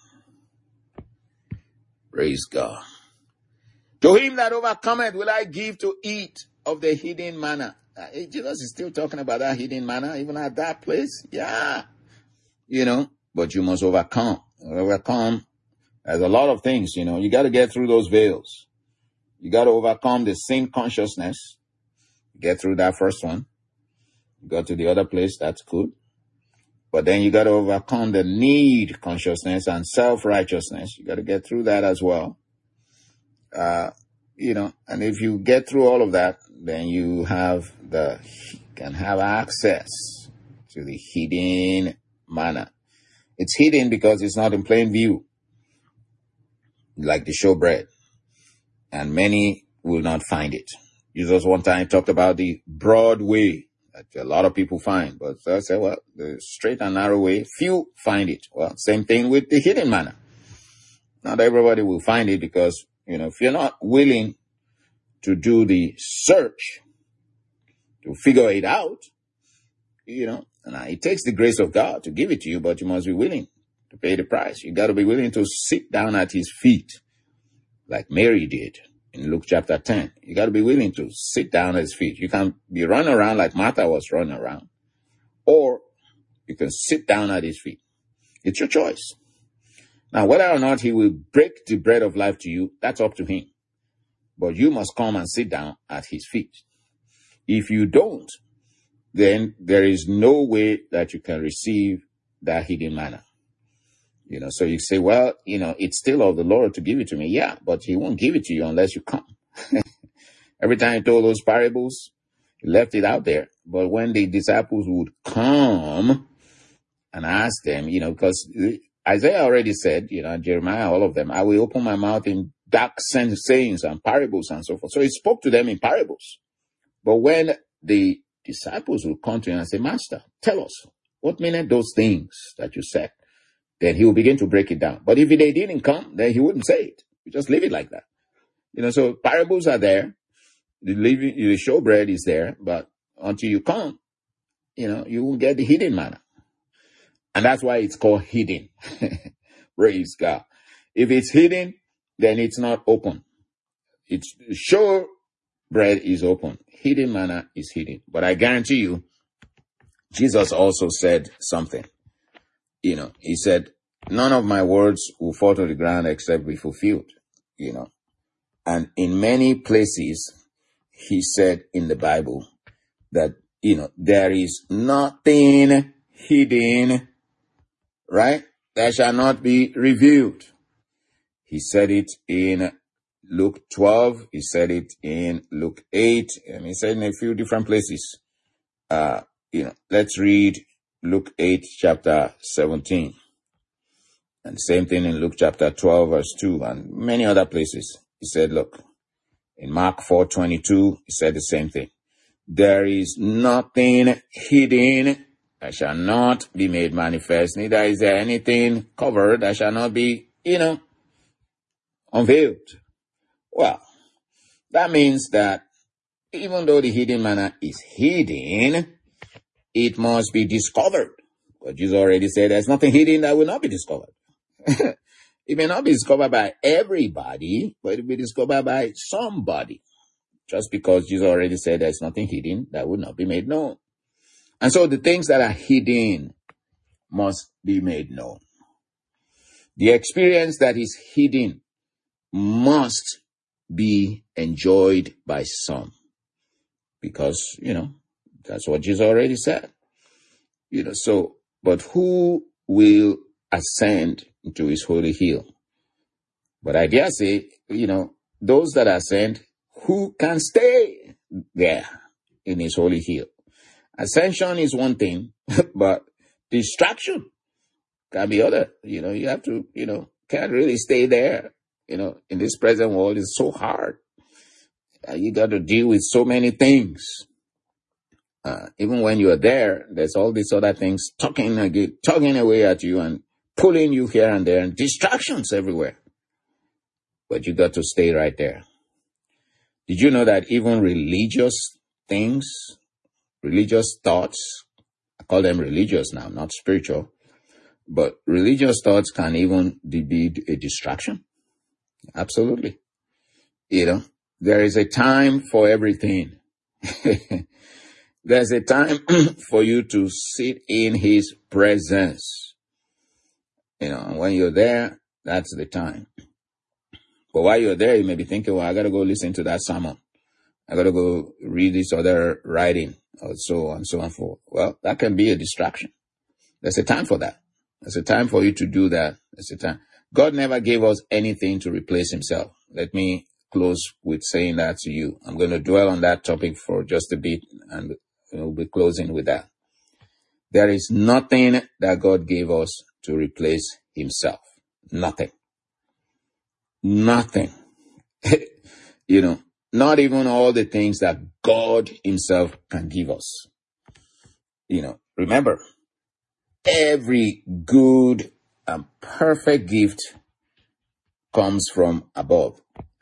Praise God. To him that overcometh will I give to eat of the hidden manna. Jesus is still talking about that hidden manna, even at that place. Yeah. But you must overcome. Overcome. There's a lot of things, you got to get through those veils. You got to overcome the sin consciousness. Get through that first one. Go to the other place, that's good. But then you got to overcome the need consciousness and self-righteousness. You got to get through that as well. And if you get through all of that, then you can have access to the hidden manna. It's hidden because it's not in plain view, like the showbread. And many will not find it. Jesus one time talked about the broad way that a lot of people find. But I say, well, the straight and narrow way, few find it. Well, same thing with the hidden manna. Not everybody will find it because, if you're not willing to do the search to figure it out, and it takes the grace of God to give it to you, but you must be willing to pay the price. You got to be willing to sit down at his feet like Mary did in Luke chapter 10. You got to be willing to sit down at his feet. You can be running around like Martha was running around, or you can sit down at his feet. It's your choice. Now, whether or not he will break the bread of life to you, that's up to him. But you must come and sit down at his feet. If you don't, then there is no way that you can receive that hidden manna. So you say, well, it's still of the Lord to give it to me. Yeah, but he won't give it to you unless you come. Every time he told those parables, he left it out there. But when the disciples would come and ask them, because Isaiah already said, Jeremiah, all of them, I will open my mouth in dark sayings and parables and so forth. So he spoke to them in parables. But when the disciples would come to him and say, Master, tell us, what meant those things that you said? Then he will begin to break it down. But if they didn't come, then he wouldn't say it. You just leave it like that. So parables are there. The showbread is there. But until you come, you won't get the hidden manna. And that's why it's called hidden. Praise God. If it's hidden, then it's not open. It's showbread is open. Hidden manna is hidden. But I guarantee you, Jesus also said something. He said, none of my words will fall to the ground except be fulfilled, And in many places, he said in the Bible that, there is nothing hidden, right? That shall not be revealed. He said it in Luke 12. He said it in Luke 8. And he said in a few different places. Let's read Luke 8, chapter 17. And same thing in Luke chapter 12, verse 2, and many other places. He said, look, in Mark 4:22, he said the same thing. There is nothing hidden that shall not be made manifest, neither is there anything covered that shall not be, unveiled. Well, that means that even though the hidden manna is hidden, it must be discovered. But Jesus already said there's nothing hidden that will not be discovered. It may not be discovered by everybody, but it will be discovered by somebody. Just because Jesus already said there's nothing hidden that will not be made known. And so the things that are hidden must be made known. The experience that is hidden must be enjoyed by some. Because, that's what Jesus already said. But who will ascend into his holy hill? But I dare say, those that ascend, who can stay there in his holy hill? Ascension is one thing, but distraction can be other. You have to, can't really stay there. In this present world, it's so hard. You got to deal with so many things. Even when you're there, there's all these other things tugging away at you and pulling you here and there, and distractions everywhere. But you got to stay right there. Did you know that even religious things, religious thoughts call them religious now, not spiritual. But religious thoughts can even be a distraction. Absolutely. There is a time for everything. There's a time for you to sit in his presence. And when you're there, that's the time. But while you're there, you may be thinking, well, I got to go listen to that sermon. I got to go read this other writing, or so on, so on forth. Well, that can be a distraction. There's a time for that. There's a time for you to do that. There's a time. God never gave us anything to replace himself. Let me close with saying that to you. I'm going to dwell on that topic for just a bit, and we'll be closing with that. There is nothing that God gave us to replace himself. Nothing. Nothing. Not even all the things that God himself can give us. Remember, every good and perfect gift comes from above.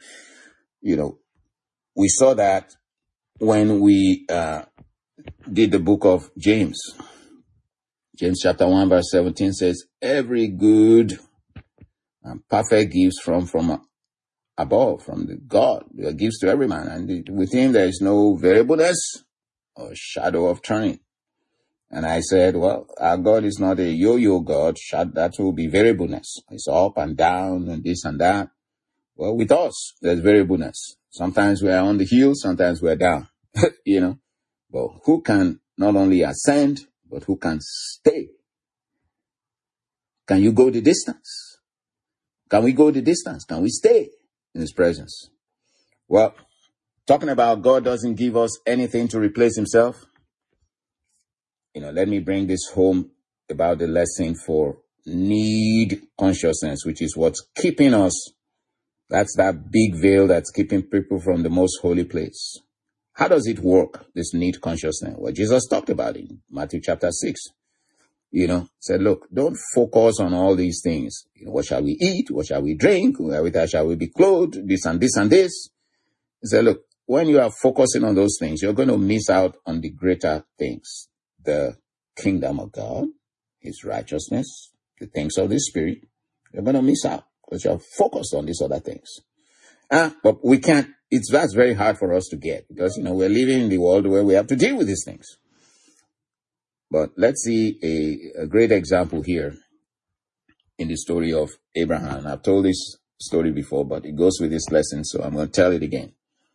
We saw that when we did the book of James. James chapter 1 verse 17 says, every good and perfect gift from above, from the God that gives to every man. And with him there is no variableness or shadow of turning. And I said, well, our God is not a yo-yo God. That will be variableness. It's up and down and this and that. Well, with us, there's variableness. Sometimes we are on the hill, sometimes we're down, But who can not only ascend, but who can stay? Can you go the distance? Can we go the distance? Can we stay in his presence? Well, talking about God doesn't give us anything to replace himself. Let me bring this home about the lesson for need consciousness, which is what's keeping us. That's that big veil that's keeping people from the most holy place. How does it work, this need consciousness? Well, Jesus talked about it in Matthew chapter 6. Said, look, don't focus on all these things. What shall we eat? What shall we drink? Where shall we be clothed? This and this and this. He said, look, when you are focusing on those things, you're going to miss out on the greater things. The kingdom of God, his righteousness, the things of the Spirit. You're going to miss out because you're focused on these other things. But we can't. That's very hard for us to get because, we're living in the world where we have to deal with these things. But let's see a great example here in the story of Abraham. I've told this story before, but it goes with this lesson, so I'm going to tell it again.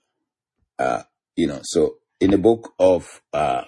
So in the book of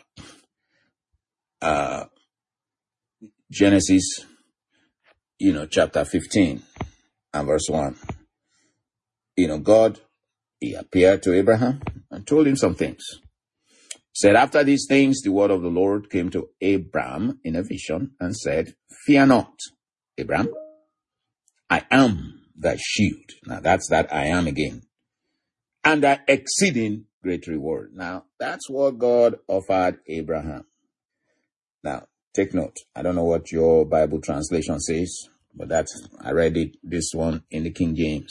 Genesis, chapter 15 and verse 1, God, he appeared to Abraham and told him some things. Said, after these things, the word of the Lord came to Abram in a vision and said, fear not, Abram, I am thy shield. Now that's that I am again. And thy exceeding great reward. Now that's what God offered Abraham. Now take note. I don't know what your Bible translation says, but I read this one in the King James.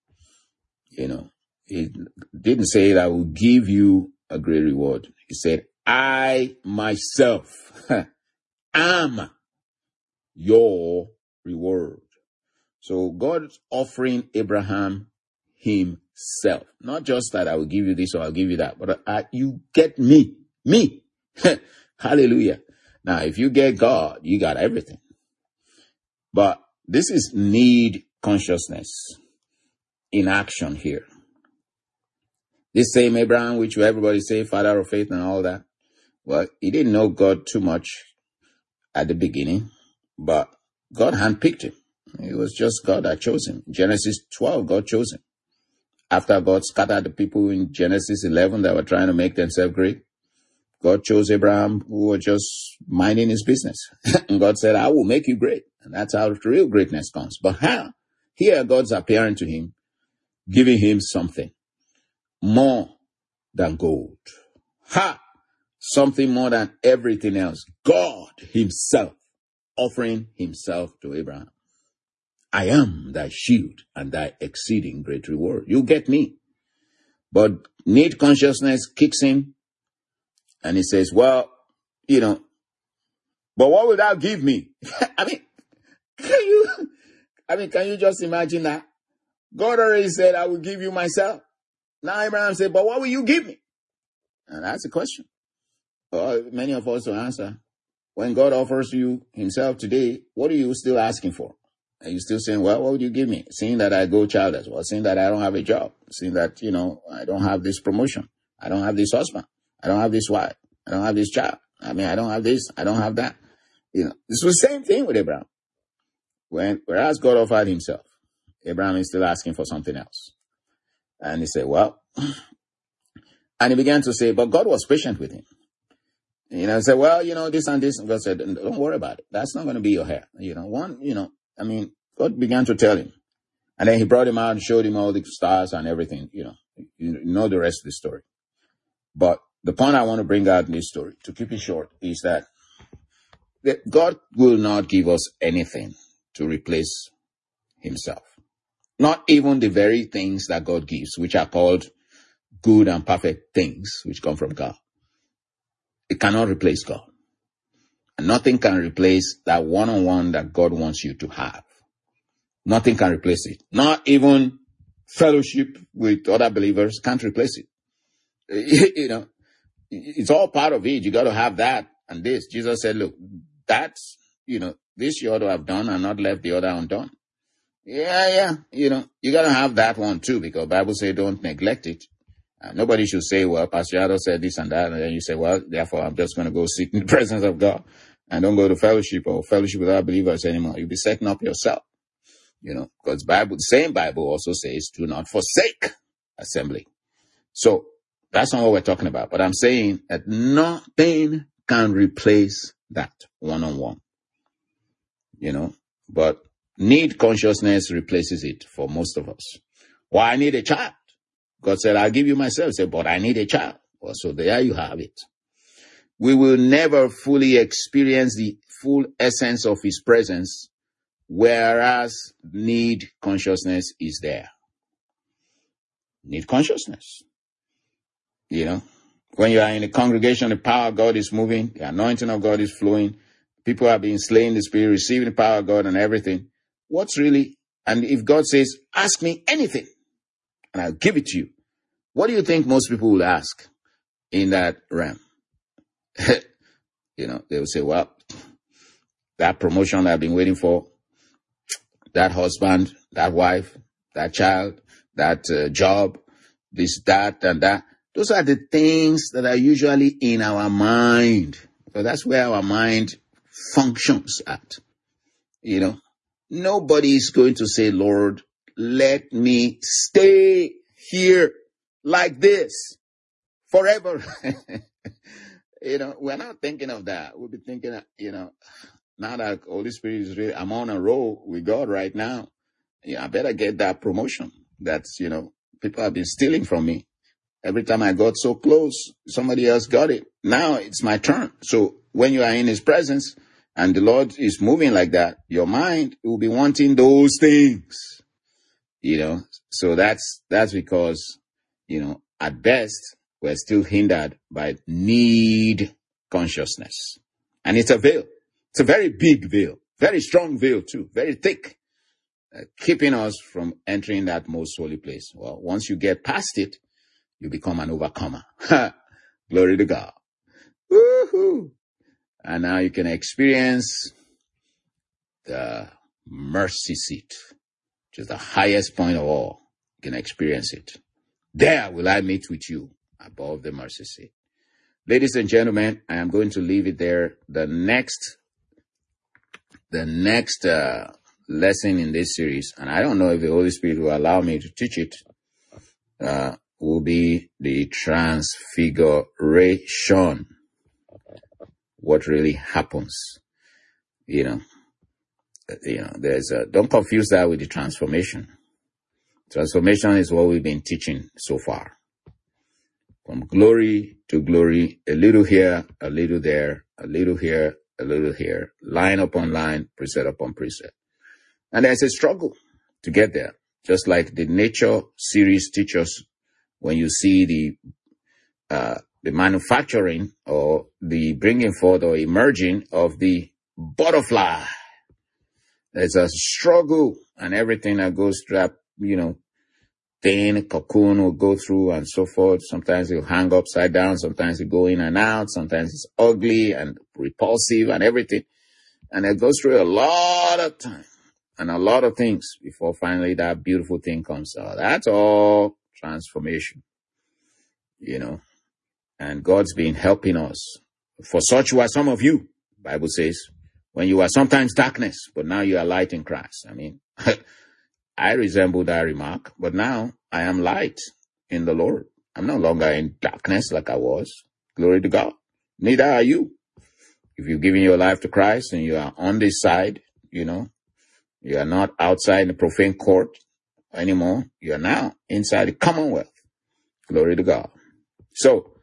It didn't say that I will give you a great reward. He said, I myself am your reward. So God's offering Abraham himself. Not just that I will give you this or I'll give you that, but you get me. Hallelujah. Now, if you get God, you got everything. But this is need consciousness in action here. This same Abraham, which everybody say father of faith and all that. Well, he didn't know God too much at the beginning, but God handpicked him. It was just God that chose him. Genesis 12, God chose him. After God scattered the people in Genesis 11 that were trying to make themselves great, God chose Abraham, who was just minding his business. And God said, I will make you great. And that's how real greatness comes. But how? Here God's appearing to him, giving him something more than gold. Something more than everything else. God himself offering himself to Abraham. I am thy shield and thy exceeding great reward. You get me. But need consciousness kicks in and he says, well, But what will thou give me? I mean, can you just imagine that? God already said, I will give you myself. Now Abraham said, but what will you give me? And that's the question. Well, many of us will answer. When God offers you himself today, what are you still asking for? Are you still saying, well, what would you give me? Seeing that I go childless, well, seeing that I don't have a job, seeing that, I don't have this promotion, I don't have this husband, I don't have this wife, I don't have this child. I don't have this, I don't have that. This was the same thing with Abraham. Whereas God offered himself, Abraham is still asking for something else. And he said, well, and he began to say, but God was patient with him. He said, well, this and this. And God said, don't worry about it. That's not going to be your hair. God began to tell him. And then he brought him out and showed him all the stars and everything. You know the rest of the story. But the point I want to bring out in this story, to keep it short, is that God will not give us anything to replace himself. Not even the very things that God gives, which are called good and perfect things, which come from God. It cannot replace God. And nothing can replace that one-on-one that God wants you to have. Nothing can replace it. Not even fellowship with other believers can't replace it. It's all part of it. You got to have that and this. Jesus said, look, that's, this you ought to have done and not left the other undone. Yeah. You got to have that one too, because Bible says don't neglect it. Nobody should say, well, Pastor Yado said this and that. And then you say, well, therefore I'm just going to go sit in the presence of God and don't go to fellowship or fellowship with other believers anymore. You'll be setting up yourself, because the same Bible also says, do not forsake assembly. So that's not what we're talking about. But I'm saying that nothing can replace that one-on-one, but need consciousness replaces it for most of us. Well, I need a child. God said, I'll give you myself. He said, but I need a child. Well, so there you have it. We will never fully experience the full essence of his presence, whereas need consciousness is there. Need consciousness. When you are in a congregation, the power of God is moving, the anointing of God is flowing, people are being slain in the spirit, receiving the power of God and everything. And if God says, ask me anything, and I'll give it to you, what do you think most people will ask in that realm? They will say, well, that promotion I've been waiting for, that husband, that wife, that child, that job, this, that, and that. Those are the things that are usually in our mind. So that's where our mind functions at. Nobody is going to say, Lord, let me stay here like this forever. We're not thinking of that. We'll be thinking, now that Holy Spirit is really, I'm on a roll with God right now. I better get that promotion. That's, people have been stealing from me. Every time I got so close, somebody else got it. Now it's my turn. So when you are in his presence and the Lord is moving like that, your mind will be wanting those things, So that's because, at best, we're still hindered by need consciousness. And it's a veil. It's a very big veil, very strong veil too, very thick, keeping us from entering that most holy place. Well, once you get past it, you become an overcomer. Glory to God. Woohoo! And now you can experience the mercy seat, which is the highest point of all. You can experience it. There will I meet with you above the mercy seat. Ladies and gentlemen, I am going to leave it there. The next lesson in this series, and I don't know if the Holy Spirit will allow me to teach it, will be the transfiguration. What really happens? Don't confuse that with the transformation. Transformation is what we've been teaching so far. From glory to glory, a little here, a little there, a little here, a little here, line upon line, precept upon precept. And there's a struggle to get there. Just like the nature series teaches, when you see the the manufacturing or the bringing forth or emerging of the butterfly. There's a struggle and everything that goes through that, thing, cocoon will go through and so forth. Sometimes it'll hang upside down. Sometimes it go in and out. Sometimes it's ugly and repulsive and everything. And it goes through a lot of time and a lot of things before finally that beautiful thing comes out. That's all transformation, and God's been helping us. For such were some of you, Bible says, when you were sometimes darkness, but now you are light in Christ. I mean, I resemble that remark, but now I am light in the Lord. I'm no longer in darkness like I was. Glory to God. Neither are you. If you've given your life to Christ and you are on this side, you are not outside the profane court anymore. You are now inside the Commonwealth. Glory to God. So,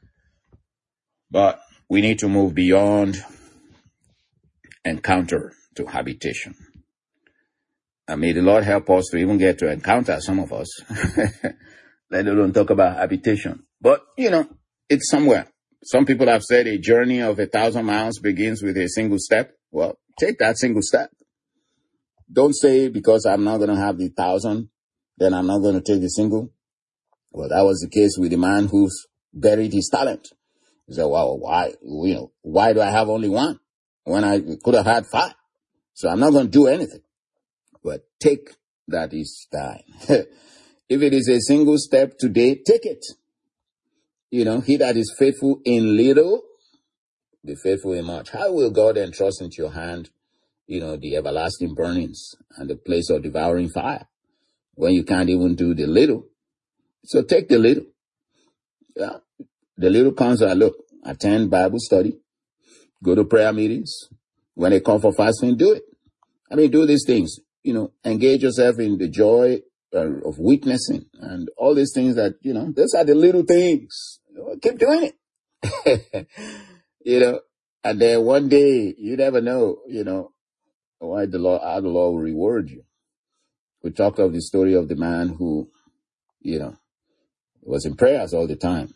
but we need to move beyond encounter to habitation. And may the Lord help us to even get to encounter some of us. Let alone talk about habitation. But, it's somewhere. Some people have said a journey of 1,000 miles begins with a single step. Well, take that single step. Don't say because I'm not going to have the 1,000, then I'm not going to take the single. Well, that was the case with the man who's buried his talent. He said, well, why do I have only one when I could have had 5? So I'm not going to do anything. But take that is time. If it is a single step today, take it. He that is faithful in little, be faithful in much. How will God entrust into your hand, the everlasting burnings and the place of devouring fire when you can't even do the little? So take the little. Yeah. The little comes and look, attend Bible study, go to prayer meetings. When they come for fasting, do it. Do these things. Engage yourself in the joy of witnessing and all these things that, those are the little things. Keep doing it. And then one day, you never know, how the Lord will reward you. We talked of the story of the man who, was in prayers all the time,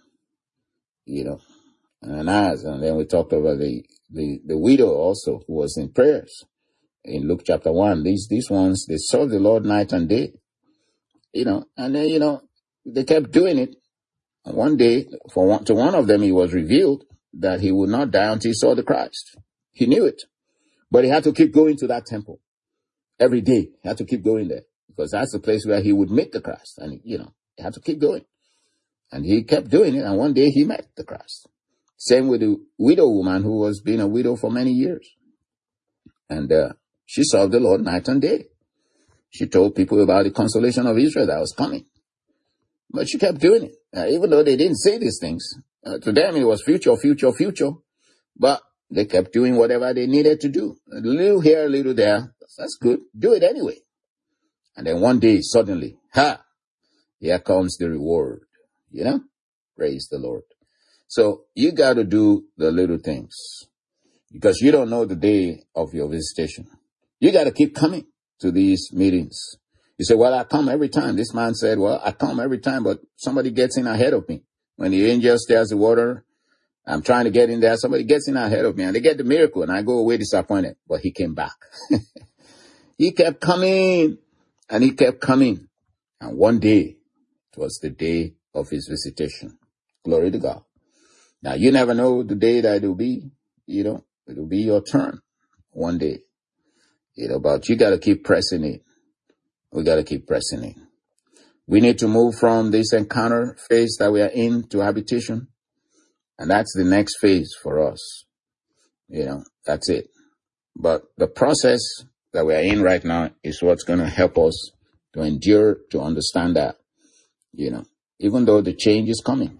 and then we talked about the widow also who was in prayers. In Luke chapter 1, these ones, they served the Lord night and day, and then, they kept doing it. And one day, to one of them, it was revealed that he would not die until he saw the Christ. He knew it, but he had to keep going to that temple every day. He had to keep going there because that's the place where he would meet the Christ. And, he had to keep going. And he kept doing it. And one day he met the Christ. Same with the widow woman who was being a widow for many years. And, she served the Lord night and day. She told people about the consolation of Israel that was coming. But she kept doing it. Even though they didn't say these things, to them it was future. But they kept doing whatever they needed to do. A little here, a little there. That's good. Do it anyway. And then one day, suddenly, here comes the reward. Praise the Lord. So you got to do the little things because you don't know the day of your visitation. You got to keep coming to these meetings. You say, well, I come every time. This man said, well, I come every time, but somebody gets in ahead of me. When the angel stirs the water, I'm trying to get in there. Somebody gets in ahead of me and they get the miracle and I go away disappointed. But he came back. He kept coming and he kept coming. And one day, it was the day of his visitation. Glory to God. Now, you never know the day that it will be. It will be your turn one day. But you got to keep pressing it. We got to keep pressing it. We need to move from this encounter phase that we are in to habitation. And that's the next phase for us. That's it. But the process that we are in right now is what's going to help us to endure, to understand that, even though the change is coming.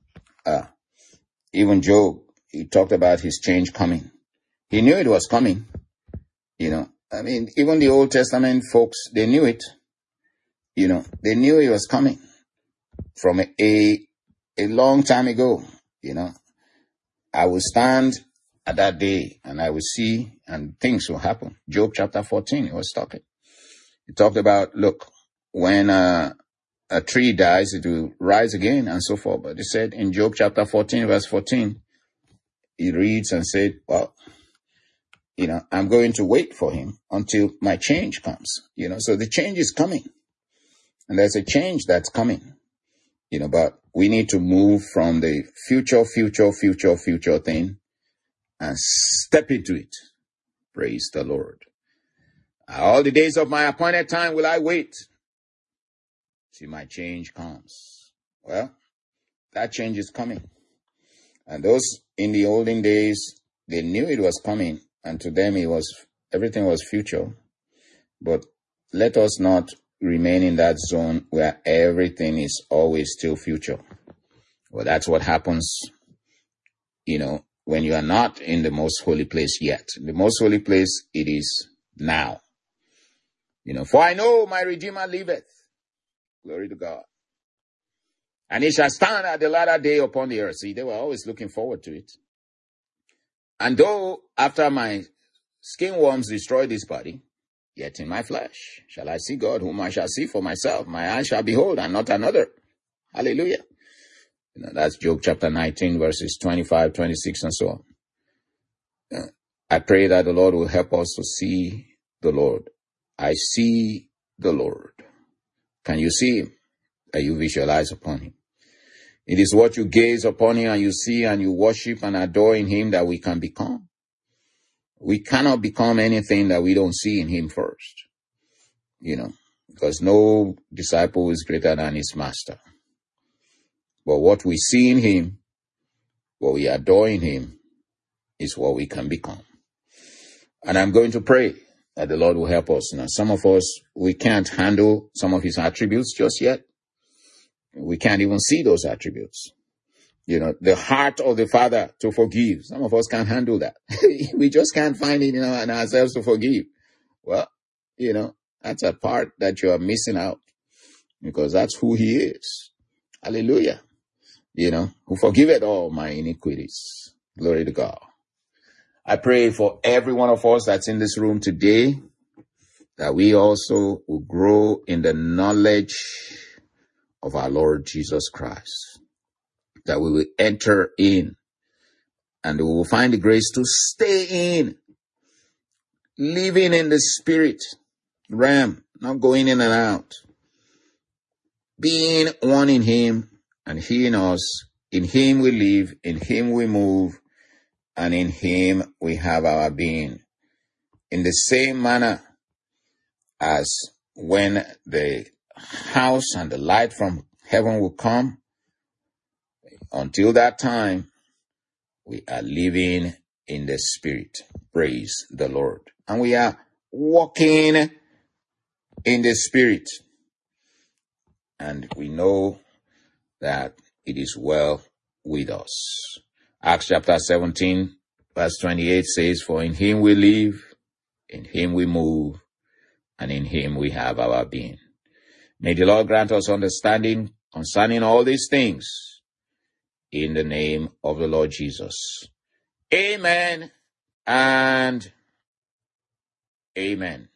Even Job, he talked about his change coming. He knew it was coming. Even the Old Testament folks, they knew it. They knew it was coming from a long time ago. I will stand at that day and I will see and things will happen. Job chapter 14, he was talking. He talked about, look, when a tree dies, it will rise again and so forth. But he said in Job chapter 14, verse 14, he reads and said, well, I'm going to wait for him until my change comes. So the change is coming. And there's a change that's coming. But we need to move from the future thing and step into it. Praise the Lord. All the days of my appointed time will I wait till my change comes. Well, that change is coming. And those in the olden days, they knew it was coming, and to them everything was future. But let us not remain in that zone where everything is always still future. Well, that's what happens, when you are not in the most holy place yet. The most holy place, it is now. For I know my Redeemer liveth. Glory to God. And he shall stand at the latter day upon the earth. See, they were always looking forward to it. And though after my skin worms destroy this body, yet in my flesh shall I see God, whom I shall see for myself. My eyes shall behold, and not another. Hallelujah. That's Job chapter 19, verses 25, 26, and so on. I pray that the Lord will help us to see the Lord. I see the Lord. Can you see him? Can you visualize upon him? It is what you gaze upon him and you see and you worship and adore in him that we can become. We cannot become anything that we don't see in him first. Because no disciple is greater than his master. But what we see in him, what we adore in him, is what we can become. And I'm going to pray that the Lord will help us. Some of us, we can't handle some of his attributes just yet. We can't even see those attributes. The heart of the Father to forgive. Some of us can't handle that. We just can't find it in ourselves to forgive. Well, that's a part that you are missing out, because that's who he is. Hallelujah. Who forgiveth all my iniquities. Glory to God. I pray for every one of us that's in this room today, that we also will grow in the knowledge of our Lord Jesus Christ. That we will enter in, and we will find the grace to stay in, living in the spirit realm, not going in and out, being one in him and he in us. In him we live, in him we move, and in him we have our being. In the same manner as when the house and the light from heaven will come, until that time, we are living in the Spirit. Praise the Lord. And we are walking in the Spirit. And we know that it is well with us. Acts chapter 17, verse 28 says, for in him we live, in him we move, and in him we have our being. May the Lord grant us understanding concerning all these things, in the name of the Lord Jesus. Amen and amen.